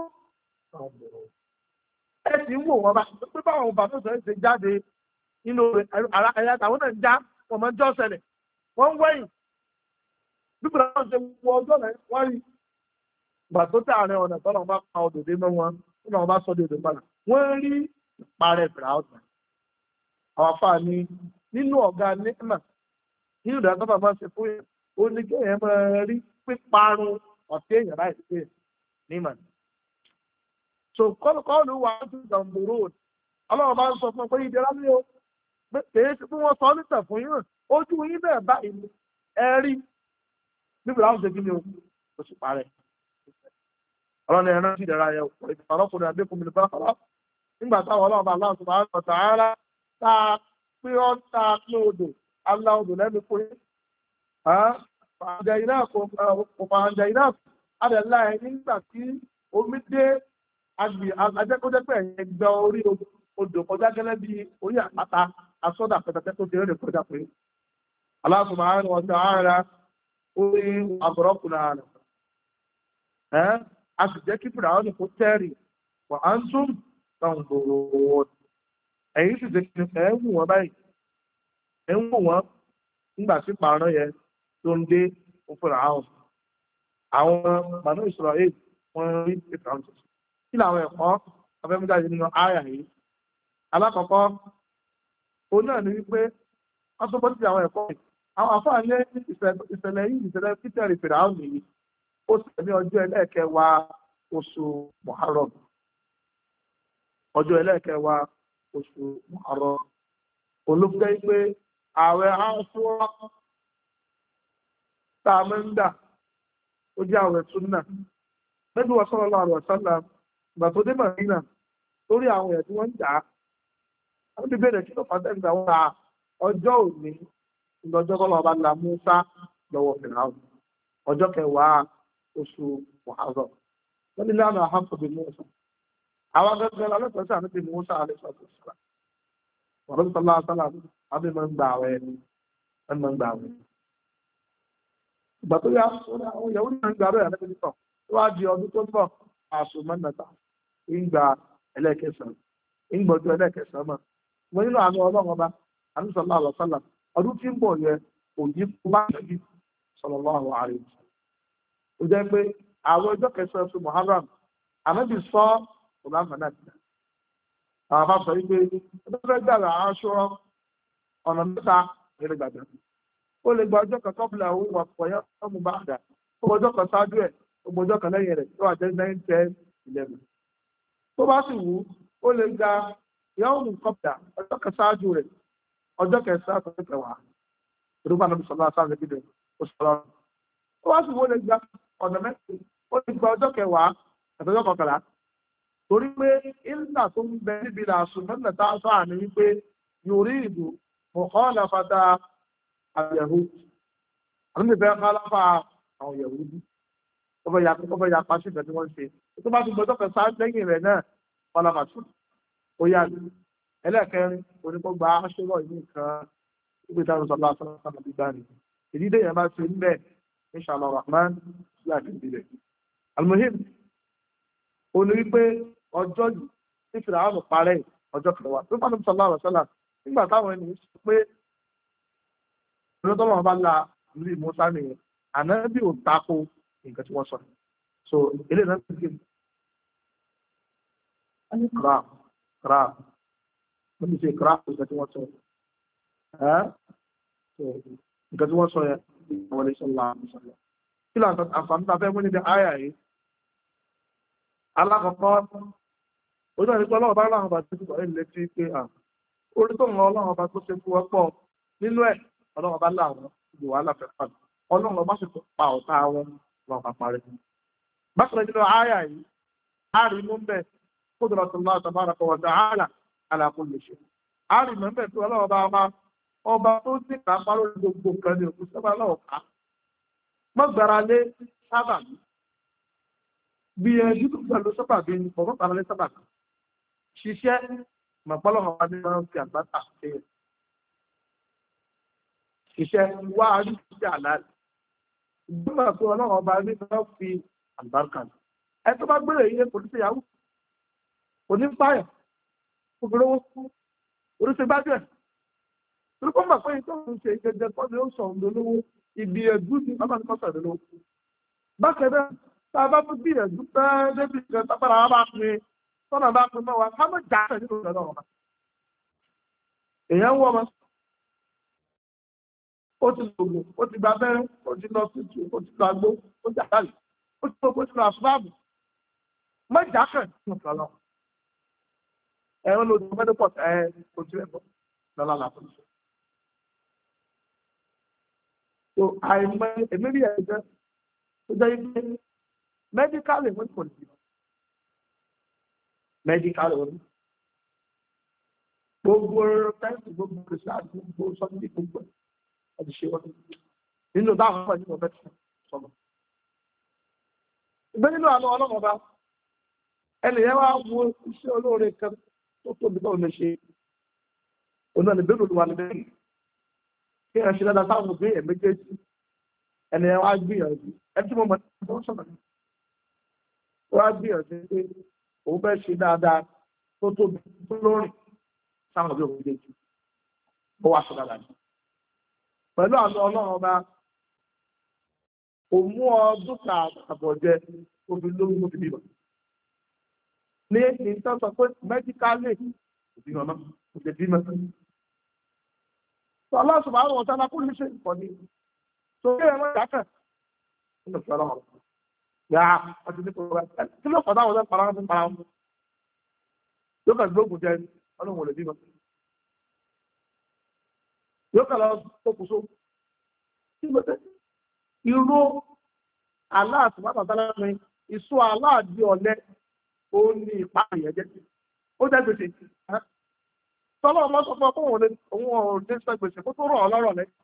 ẹ sì ń wò wọ́n bá pé báwọn bàbá tó ṣe jáde nínú ẹ̀yà àtàwọn náà ń já wọ́n máa ń jọ́ ṣẹlẹ̀ wọ́n ń wẹ̀yìn bí fìràwọ̀n ṣe wọ ọjọ́ rẹ̀ wọ́n rí gbà tó tẹ àárín ọ̀nà tọ́lọ́ bá pa òdòdó mọ́ wọn tọ́lọ́ bá sọ́ dòdò padà wọ́n rí ìparẹ́ fìràwọ̀n àwọn afá ní nínú ọ̀gá nígbà nínú ìdájọ́ bàbá ṣe fún yẹn ó ní kí èèyàn máa rí píparun ọ̀tí èèyàn láì sí nímọ̀ so kọ́lùkọ́lù wà á tún dàmbòrò ọlọ́run bá ń sọ fún ọ pé ìdíra ní o kèé sí fún wọn sọ nítẹ̀ fún yín ojú yín bẹ́ẹ̀ bá ìlú ẹ rí níbi láwọn ṣe kí ni o kò sì parẹ́ ọlọ́run ẹ̀rọ sí ìdára yẹn ìfàrọ́kùnrin àdékùnrin nípa ọlọ́ nígbà táwọn ọlọ́run bá aláwọ̀ sọ̀rọ̀ àwọn ọ̀tà ara tá a pé ọ́ tá a pé odò alá odò lẹ́nu fún yín fàǹjà iná kò fàǹjà iná adẹ̀lá ẹ̀ nígbà tí omi dé ajẹ́kọ́jẹ́pẹ́ ẹ̀yẹ gba orí odò kọjá gẹ́lẹ́ bí orí àpáta asọ́dà pẹ̀tẹ̀tẹ̀ tó ti rẹ̀ kọjá pé Allah subhanahu wa ta'ala orí àbọ̀rọ̀kùnrin rẹ̀ a sì jẹ́ kí fìrà ọ́nà kó tẹ́rì wà á ń tún tàn gbòòrò ẹ̀yìn sì jẹ́ kí ẹ̀ ń wù wọ́n báyìí ẹ̀ ń wù wọ́n nígbà tí pààrọ̀ yẹn tó ń dé òfìrà áhùn àwọn Banu Israel wọ́n rí fìrà áhùn kí làwọn ẹ̀kọ́ afẹ́mújáde nínú àyà yìí alákọ̀ọ́kọ́ òun náà ní wípé wọ́n tó bọ́ sí àwọn ẹ̀kọ́ yìí àwọn àfáà ní ìṣẹ̀lẹ̀ yìí ìṣẹ̀lẹ̀ pítẹ̀rì fìrà áhùn yìí ó sì ní ọjọ́ ẹlẹ́ẹ̀kẹwàá oṣù Muharram ọjọ́ ẹlẹ́ẹ̀kẹwàá oṣù Muharram olùfẹ́ pé ààwẹ̀ Àṣúrà tá a máa ń gbà ó jẹ́ ààwẹ̀ súnà Ànábì sallallahu alaihi wasallam ìgbà tó dé Mádínà lórí àwọn ẹ̀ tí wọ́n ń jà á àwọn ti bẹ̀rẹ̀ kí ló fà tẹ́ ìgbà wọn ta ọjọ́ òní ìlọ́jọ́ kọ́ lọ́ba la Mùsá lọ́wọ́ Fìràwọ̀ ọjọ́ kẹwàá oṣù Muharram wọ́n ní lánàá àhánkù bí Mùsá àwọn akẹ́kọ̀ọ́ alẹ́kọ̀ọ́ sí àmì bí Mùsá alẹ́sọ̀tò wọ́n sọ́lá sọ́lá àbí máa ń gbà àwẹ̀ ẹni wọ́n máa ń gbà àwẹ̀ ìgbà tó yá àwọn ìyàwó náà ń gbà bẹ́ẹ̀ àlẹ́ tó wá di ọdún tó ń bọ̀ àṣù mẹ́ta ìgbà ẹlẹ́kẹsàn ìgbọ̀jọ́ ẹlẹ́kẹsàn náà wọ́n nínú àánú ọlọ́run ọba àmì sọ́lá àlọ́ sọ́lá ọdún tí ń bọ̀ yẹ òyìn kó bá ṣẹ́bí sallallahu alaihi wasallam ó jẹ́ pé àwọn ọjọ́ kẹsàn-án fún Muharram ànábì sọ ọ̀gá mọ̀nà ti àwọn afá sọ wípé ọjọ́ fẹ́ gbàgbà Àṣúrà ọ̀nà mẹ́ta eré gbàgbà ó lè gba ọjọ́ kan kọ́bùlà òun wà pọ̀ yẹn ọmọ bá dà ó gba ọjọ́ kan ṣáájú ẹ̀ ó gba ọjọ́ kan lẹ́yìn rẹ̀ tó wà jẹ́ nine ten eleven tó bá sì wù ó lè gba yawm kọ́bùlà ọjọ́ kan ṣáájú rẹ̀ ọjọ́ kẹsàn-án ọjọ́ kẹwàá ìdúgbò àná sọlá sáà lẹbi dẹ ó sọlá ó wá sì wọ́n lè gba ọ̀nà mẹ́sìn ó lè gba ọjọ́ kẹwàá àtọjọ́ kọkànlá torí pé ìlànà tó ń bẹ níbi làásùn mẹ́ta tá a sọ àní wípé yorí ìlú mukhalafata al-yahud àmì ìfẹ́ kálàfà àwọn Yahudi ó fẹ́ yàtọ̀ ó fẹ́ yàtọ̀ sí ìfẹ́ tí wọ́n ń ṣe tó bá ti gbọ́dọ̀ kẹsàn-án lẹ́yìn rẹ̀ náà kálàfà tún ó yá ẹlẹ́ẹ̀kẹrin onígbọ́gba Àṣúrà yìí nǹkan ìgbé táwọn sọlá sọlá gbígbá ni ìdílé yẹn bá ti ń bẹ inshallah rahman sí àkìndí rẹ almuhim ó ní wípé ọjọ́ yìí tí Fíráúnù parẹ́ ọjọ́ kẹwàá tó fàánù sọlá sọlá nígbà táwọn ènìyàn sọ pé ìrọ́tọ́lọ́wọ́n bá la ìlú Mùsá nìyẹn ànábì ò tako nǹkan tí wọ́n sọ so ilé náà ti gbé ẹni kra kra wọ́n ti ṣe kra nǹkan tí wọ́n sọ nǹkan tí wọ́n sọ yẹn àwọn ilé sọ́lá àmúṣọ́lá kí ló àǹfààní tá a fẹ́ mú níbi àyà yìí alákọ̀ọ́kọ́ ojú àti pé ọlọ́run bá láwọn ọba tó ti wọlé létí pé à orí tó ń lọ ọlọ́run ọba tó ṣe fún wọn pọ̀ nínú ẹ̀ ọlọ́run ọba láwọn ìlú wàhálà fẹ́ pàdé ọlọ́run ọba sì tó pa ọ̀tá wọn wọn pa parí. bákan nínú àyà yìí a rí mú bẹ́ẹ̀ qudratullah tabaraka wa ta'ala ala kulli shay a rí mú bẹ́ẹ̀ tó ọlọ́run ọba ọba ọba tó ní kápá lórí gbogbo nǹkan ní òkú sábà lọ́wọ́ ká mọ́gbàrá lé sábà gbìyànjú tó pẹ̀lú sábà bí ọmọ gbàrá lé sábà ṣiṣẹ́ mọ̀pọ́lọ́wọ́ wa ní wọ́n fi àgbàtà ṣe ṣiṣẹ́ wá rí ṣiṣẹ́ àlàyé ìgbìmọ̀ tó ọlọ́run ọba ní wọ́n fi àgbàkà ẹ tó bá gbére yìí kò ní ṣe yahoo kò ní pààyàn kò fi rówó fún oríṣi gbájú Turukọ́ mọ̀ pé tó ń ṣe gẹ́gẹ́ kọ́ ni ó sọ òun lówó ìgbìyànjú ní bàbá ní kọ́sà lówó. Bákan náà, tá a bá tún gbìyànjú pé débi ìgbà tábàrà wa bá pin tọ́nà bá pin mọ́ wa, ká mọ̀ jà pẹ̀ nínú ìrọ̀lọ́ ọ̀ma. Èèyàn ń wọ́ ọmọ. Ó ti lògùn, ó ti gba abẹ́rẹ́, ó ti lọ sí ìtù, ó ti lọ agbó, ó ti àgbáyé, ó ti lọ, ó ti lọ àṣùbáàbù. Mọ̀ jà pẹ̀ nínú ìrọ̀lọ́. Ẹ̀rọ lòdì mẹ́dọ́pọ̀ ẹ̀ ojú ẹ̀bọ̀ lọ́la làkúnṣe. So àìmọ̀ èmi rí ẹ̀jẹ̀ tó jẹ́ pé mẹ́díkálì wọ́n kò sí mẹ́díkálì wọ́n gbogbo tẹ́sí gbogbo rìsáàtì gbogbo sọ́dún gbogbo ẹ̀dì ṣe wọ́n nínú báwọn ọmọ ìdíwọ̀n bẹ́ẹ̀ sọ̀rọ̀. ìgbẹ́ nínú àná ọlọ́mọba ẹnìyẹn wá wo iṣẹ́ olóore kan tó tóbi tó lè ṣe oná ní bẹ́ẹ̀ lóluwà ní bẹ́ẹ̀ kí ẹ ṣe dáadáa táwọn òbí ẹ̀ méjèèjì ẹni ẹ wá gbìyànjú ẹ tí mo mọ̀ ní ọdún sọ̀rọ̀ ní wá gbìyànjú pé òun fẹ́ ṣe dáadáa tó tóbi tó lórí táwọn òbí òun méjèèjì ó wá ṣe dáadáa ní. pẹ̀lú àwọn ọlọ́run ọba òun mú ọdún kà àbọ̀jẹ òbí lórí òbí bíbọ̀ ní èyí tó sọ pé mẹ́díkálì òbí mọ̀ náà òbí bímọ. Allah subhanahu wa ta'ala kú ní ṣe ìkọ̀ní tó kí ẹ̀mọ́ ìdákẹ̀ nínú ìfẹ́ ọlọ́run yá ọtí ní kòrò kí ló fọdá àwọn para wọn para wọn yóò kàn gbógun jẹ ọlọ́run ò lè bímọ yóò kàn lọ tókùsó kí ló dé irú aláàtì bàbá sálámi ìṣó aláàdí ọ̀lẹ ó ní ìpààyàn jẹ ó jẹ gbèsè tọ́lọ́ ọmọ sọ fún ọ kóhùn òun ò ní sọ gbèsè kó tó rọ̀ ọ́ lọ́rọ̀ lẹ́yìn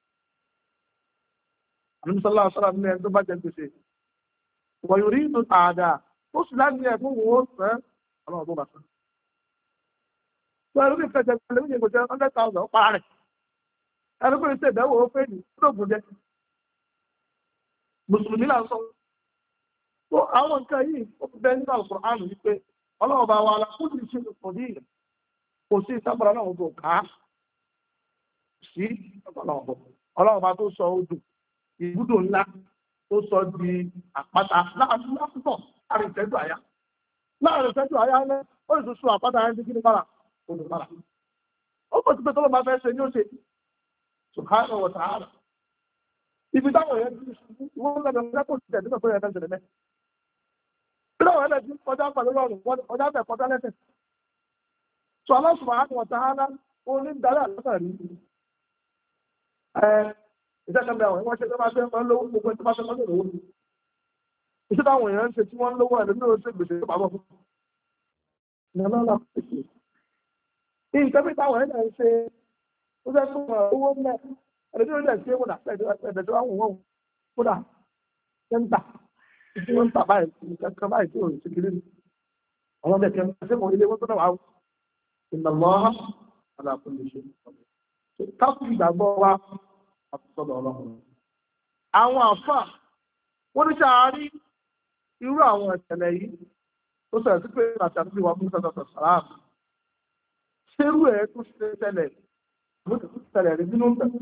àlùmísọ́lá sọ́lá ní ẹni tó bá jẹ gbèsè wọ̀nyí ìlú àdá ó sì láti ẹ̀ fún wọn ó sẹ́ ọlọ́run tó bá sọ. tó ẹrú bí fẹsẹ̀ pẹ̀lú ìyẹn kò jẹ́ hundred thousand para rẹ̀ ẹrú bí ṣe ìdánwò ó fẹ́ ní lóògùn jẹ́ mùsùlùmí là ń sọ. tó àwọn nǹkan yìí ó fi bẹ́ẹ̀ nínú àlùkò àrùn yìí pé ọlọ́run bá wa la kó lè ṣe ìpòdì yìí kò sí ìsábàrà náà ó bò ká sí ọlọ́run bá tó sọ odò ibùdó ńlá tó sọ di àpáta láàrin lásìkò láàrin ìtẹ́jú àyà láàrin ìtẹ́jú àyà ńlẹ́ ó lè tún sọ àpáta ẹni tí kí ní bára odò bára ó pọ̀ sí pé tọ́lọ́ máa fẹ́ ṣe ní ó ṣe subhanahu wa ta'ala ibi táwọn èèyàn ti ṣubú ìwọ́n lọ́dọ̀ ọjọ́ kò tẹ̀ nígbà tó yẹ fẹ́ ṣẹlẹ̀ mẹ́ bí táwọn èèyàn ti kọjá pàdé lọ́rùn ọjà bẹ̀ kọjá lẹ́sẹ̀ sọ Allah subhanahu wa ta'ala ó ní darí àlọ́sà rí ìṣẹ́kan bẹ̀rẹ̀ wọ́n ṣe tó bá fẹ́ máa ń lówó gbogbo tó bá fẹ́ máa ń lówó iṣẹ́ táwọn èèyàn ń ṣe tí wọ́n ń lówó ẹ̀lẹ́mí ló ṣe gbèsè tó pamọ́ fún ìrànlọ́lá nǹkan bí táwọn èèyàn ń ṣe ó fẹ́ fún owó mẹ́ ẹ̀lẹ́mí ló ṣe ṣe wọ́n ẹ̀bẹ̀ tó wà wọ́n kódà ṣe ń tà tí wọ́n ń tà báyìí kankan báyìí tí òun ṣe kiri ni àwọn ọmọ ẹ̀kẹ́ ṣe mọ ilé wọn tó náà wà ìnàlọ́ aláàfin ṣe káfí ìgbàgbọ́ wa àtúntọ́dọ̀ ọlọ́run. Àwọn àfà wọ́n ní ṣàárí irú àwọn ìṣẹ̀lẹ̀ yìí tó ṣẹlẹ̀ sí pé àti àti ìwà fún sọ́dọ̀ sàlámù. Ṣérú ẹ̀ tó ṣe ṣẹlẹ̀ ló ti ṣẹlẹ̀ rí nínú ìtẹ̀.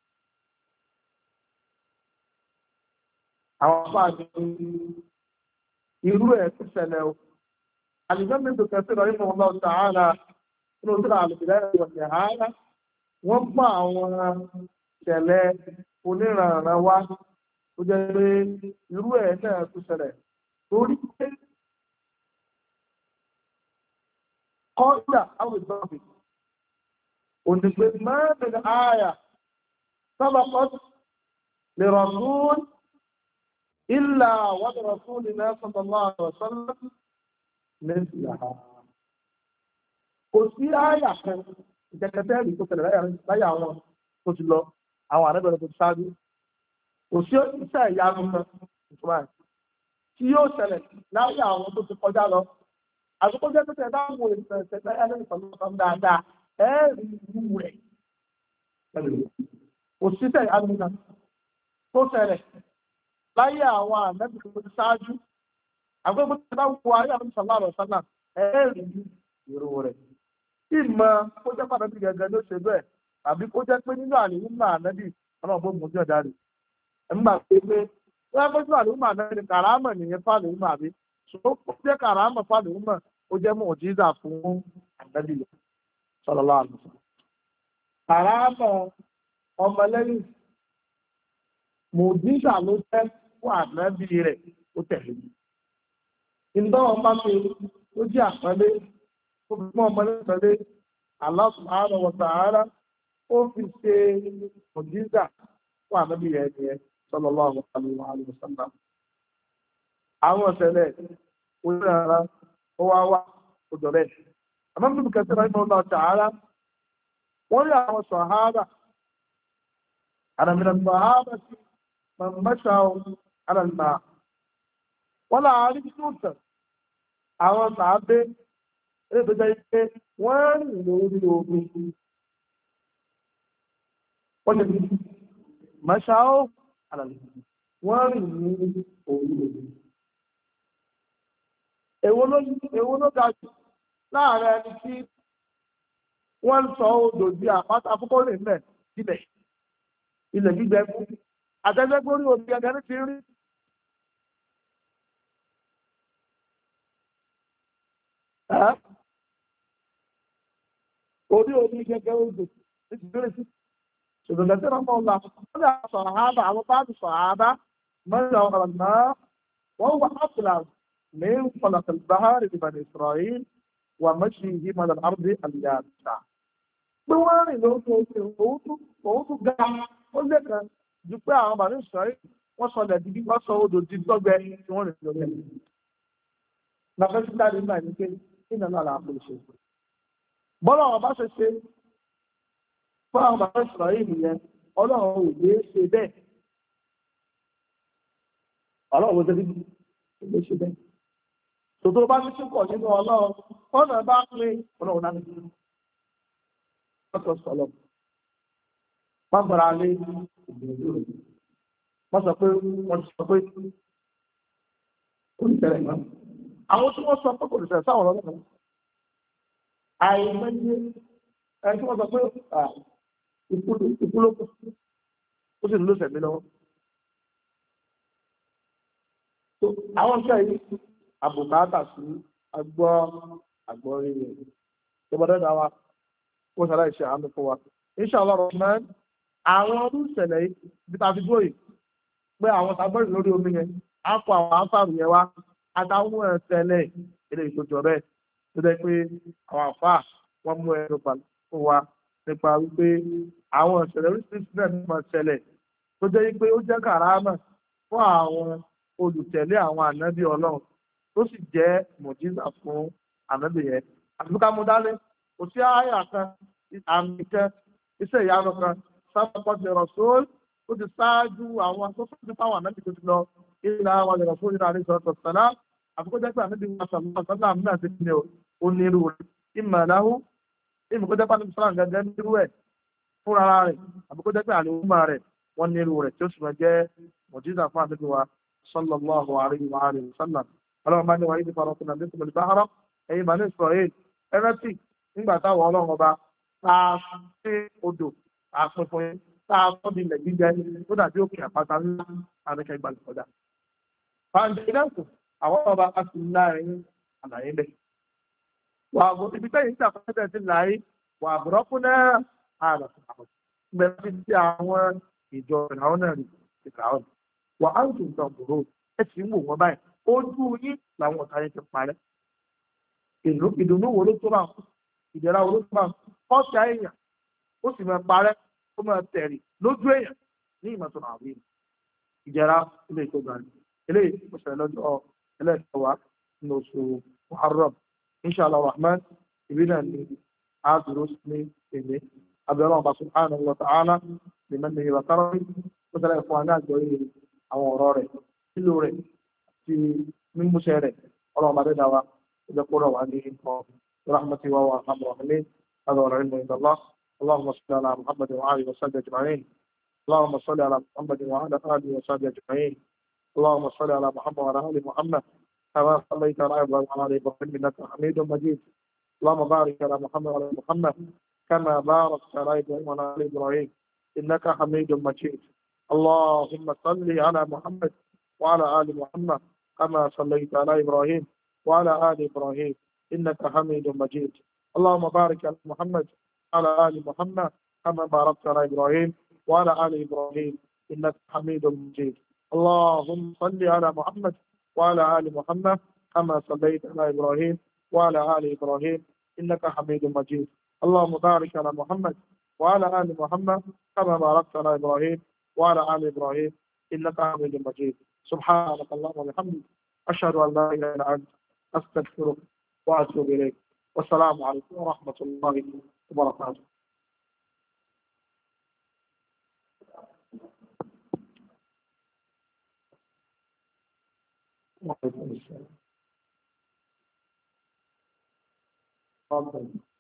Àwọn àfà ní irú ẹ̀ tó ṣẹlẹ̀ o. Àlùjọ́ mi dùn kẹsí lọ́rí fún ọlọ́run tààlà nínú ìtura àlùbílẹ̀ ìwọ̀n ìhàrá. Wọ́n gbọ́ àwọn ṣẹlẹ̀ oníranran wá ó jẹ́ pé irú ẹ̀ náà tó ṣẹlẹ̀ torí pé kọ́ńdà àwọn ìgbàgbé òdìgbé mẹ́rin ààyà sábàkọ́ lè rọ̀sún ìlà wọ́n rọ̀sún ní sallallahu alaihi wasallam lẹ́sìn àhà kò sí ààyà kan ìjẹkẹtẹ́rì tó ṣẹlẹ̀ láyà wọn tó ti lọ àwọn àrẹ́bẹ̀rẹ̀ tó ti ṣáájú kò sí iṣẹ́ ìyanu kan ìtura ẹ̀ tí yóò ṣẹlẹ̀ láyé àwọn tó ti kọjá lọ àsìkò jẹ́ pípẹ́ bá wo ìṣẹ̀ṣẹ̀ láyé alẹ́ ìṣẹ̀lẹ̀ kan dáadáa ẹ̀ rí ìlú rẹ̀ kò sí iṣẹ́ ìyanu kan tó ṣẹlẹ̀ láyé àwọn àrẹ́bẹ̀rẹ̀ tó ti ṣáájú àgbẹ̀gbẹ̀ tó bá wo ayé àwọn ìṣẹ̀lẹ̀ àrọ̀ sánà ẹ̀ rí ìrò rẹ̀ ìmọ̀ kó jẹ́ pàtàkì gẹ́gẹ́ ló ṣe bẹ́ẹ̀ tàbí kó jẹ́ pé nínú àníwú náà nẹ́bí ọlọ́run bó mú sí ọ̀dà rẹ̀ ẹ̀mgbà pé pé wọ́n fẹ́ sínú àníwú náà nẹ́bí kàrámọ̀ nìyẹn fáàlùú mà bí ṣùgbọ́n kó jẹ́ kàrámọ̀ fáàlùú mà ó jẹ́ mọ̀jíza fún ànẹ́bí sallallahu alaihi wasallam. kàrámọ̀ ọmọlẹ́yìn mọ̀jíza ló jẹ́ fún ànẹ́bí rẹ̀ ó tẹ̀lé ìdá ọmọ mi ó jẹ́ àpẹẹlẹ ó fi mọ́ ọmọlẹ́yìn pẹ̀lẹ́ Allah subhanahu wa ta'ala ó fi ṣe mọ̀jíza fún ànábì yẹn ni ẹ sallallahu alaihi wasallam. àwọn ọ̀sẹ̀lẹ̀ onírànà ó wá wá òjò rẹ̀ àmọ́ bí kẹsẹ̀ rẹ̀ ní ọlọ́ ta'ala wọ́n rí àwọn sàhábà àràmìnà sàhábà sí mọ̀mọ́ṣà àràmìnà wọ́n láàárín tó tẹ̀ àwọn sàábé ẹgbẹ̀jẹ̀ ipé wọ́n rìn lórí omi wọ́n lè rí mọ́ṣáó àlàlẹ̀ wọ́n rìn ní orí omi. èwo ló dájú láàrin ẹni tí wọ́n ń sọ odò di àpáta fúnkọ́ rìn mẹ́ síbẹ̀ ilẹ̀ gbígbẹ fún àtẹ́gbẹ́gbórí omi gẹ́gẹ́ ní ti rí orí omi gẹ́gẹ́ odò ní ti rí sí ṣùgbọ́n gẹ́gẹ́ náà mọ́ ọ̀la wọ́n lè sọ̀rọ̀ ààbà àwọn bá ti sọ̀rọ̀ ààbà mọ́rin ọ̀rọ̀ náà وهو أطلع من فلق البحر لبني إسرائيل ومشيهم على الأرض اليابسة. pé wọ́n rìn lórí òun tún ga ó lè kan ju pé àwọn bàbá ìsọ̀rí wọ́n sọ lẹ̀ dídí wọ́n sọ odò di dọ́gbẹ tí wọ́n rìn lórí ẹ̀. Nàfẹ́ sí dáadé nígbà ní pé ìnà náà làá pèsè. Bọ́lá àwọn bá ṣe ṣe fún àwọn bàbá ìsọ̀rí nìyẹn, ọlọ́run ò lè ṣe bẹ́ẹ̀. Ọlọ́run ò lè ṣe bẹ́ẹ̀. Tòtò bá ní ṣùkọ̀ nínú ọlọ́run, ọ̀nà bá pín ọlọ́run náà nìyẹn. Wọ́n sọ̀rọ̀ wọ́n gbọ́ra lé ìgbìyànjú rẹ̀. Wọ́n sọ pé wọ́n sọ pé kò ní tẹ̀lé náà. Àwọn tí wọ́n sọ pé kò ní tẹ̀lé sáwọn ọlọ́run náà. Àìmọye ẹni tí wọ́n sọ pé ikú ló kù ó sì ń lọ sẹ̀mí lọ́wọ́. Àwọn iṣẹ́ yìí àbùkátà sí agbọ́ àgbọ̀rí rẹ̀. Ìbọ̀dọ̀ dá wa ó sàlá ìṣe àmì fún wa. Inshallah Rahman, àwọn ọdún ìṣẹ̀lẹ̀ yìí bí ta fi dúró yìí pé àwọn tàbọ̀rì lórí omi yẹn á kọ àwọn afáàrù yẹn wá àtàwọn ẹ̀ṣẹ̀lẹ̀ ilé ìtòjọ́ bẹ́ẹ̀ tó jẹ́ pé àwọn àfáà wọ́n mú ẹnu bà fún wa nípa wípé àwọn ìṣẹ̀lẹ̀ oríṣiríṣi náà ní máa ṣẹlẹ̀ tó jẹ́ pé ó jẹ́ kàrámà fún àwọn olùtẹ̀lé àwọn ànábì Ọlọ́run tó sì jẹ́ mùjíza fún ànábì yẹn. Àti ká mú dálé kò sí àyà kan àmì kan iṣẹ́ ìyanu kan sábàpọ̀ ti Rasul ó ti ṣáájú àwọn tó ṣáájú táwọn ànábì tó ti lọ ìlà àwọn àlẹ́ Rasul ìlà àlẹ́ sọ̀rọ̀ sọ̀tàlá àfikún jẹ́ pé ànábì wọn sọ̀rọ̀ sọ̀tàlá àmì náà ti fi ó ní irú rẹ̀ ìmọ̀ ẹ̀dáhù ìmọ̀ kó jẹ́ pé ànábì sọ̀rọ̀ gẹ́gẹ́ ní irú ẹ̀ fúnra rẹ̀ àfikún jẹ́ pé àlẹ́ òmà rẹ̀ wọ́n ní irú rẹ̀ tí ó sì máa jẹ́ mùjíza fún ànábì wa sallallahu alaihi wa alihi wa sallam. Ọlọ́run bá ní wáyé ti farọ́ fún àbí kò lè bá ara ẹ̀yin bá ní Israel ẹrẹ́tì nígbà táwọn ọlọ́run ọba ta sí odò àpinfun yẹn tá a sọ́ di ilẹ̀ gbígbẹ tó dàbí òkè àpáta ńlá àdékẹ́ ìgbàlẹ̀ kọjá. Fàǹdínàkù àwọn ọba a sì ńlá ẹ̀yìn àlàyé bẹ́ẹ̀. Wà á bọ̀ ibi tẹ́yìn tí àfẹ́fẹ́ ti láyé wà á bùrọ́kú náà àrà fún àwọn ìgbẹ́ fi ti àwọn ìjọ ìràwọ̀ náà rí ìràwọ̀. Wà á ń tún tàn bùrọ̀ ẹ sì ń wò wọ́n báyìí ojú yín làwọn ọ̀tá yẹn ti parẹ́. Ìdùnnú wo ló tó bá wọn? Ìdẹ̀ra wo ló tó bá wọn? Ọ̀sẹ̀ èèyàn ó sì máa parẹ́ ó máa tẹ̀rì lójú èèyàn ní ìmọ̀tò àwọn èèyàn. Ìdẹ̀ra ilé ìtọ́jú àná ilé ìpòsẹ̀ lọ́jọ́ ẹlẹ́ẹ̀kẹwàá ní oṣù Muharram. Inshallah Rahman ìbí náà ni a dúró ní èmi. Abẹ́rẹ́ ọba subhanahu wa ta'ala lè mẹ́rin ìwà kárọ́rí ó tẹ́lẹ̀ fún wa ní àgbọ̀yé àwọn ọ̀rọ̀ rẹ̀ nílò rẹ̀ àti mímúṣẹ rẹ̀ ọlọ́run bá dé dáwà يقول عليه برحمته وهو ارحم الراحمين. هذا هو العلم عند الله. اللهم صل على محمد وعلى اله وصحبه اجمعين. اللهم صل على محمد وعلى اله وصحبه اجمعين. اللهم صل على محمد وعلى ال محمد كما صليت على ابراهيم وعلى ال ابراهيم انك حميد مجيد. اللهم بارك على محمد وعلى محمد كما باركت على ابراهيم وعلى ال ابراهيم انك حميد مجيد. اللهم صل على محمد وعلى ال محمد كما صليت على ابراهيم وعلى آل إبراهيم إنك حميد مجيد. اللهم بارك على محمد وعلى آل محمد كما باركت على إبراهيم وعلى آل إبراهيم إنك حميد مجيد. اللهم صل على محمد وعلى آل محمد كما صليت على إبراهيم وعلى آل إبراهيم إنك حميد مجيد. اللهم بارك على محمد وعلى آل محمد كما باركت على إبراهيم وعلى آل إبراهيم إنك حميد مجيد. سبحانك اللهم وبحمدك أشهد أن لا إله إلا أنت أستغفرك وأتوب إليك. والسلام عليكم ورحمة الله وبركاته. وعليكم السلام.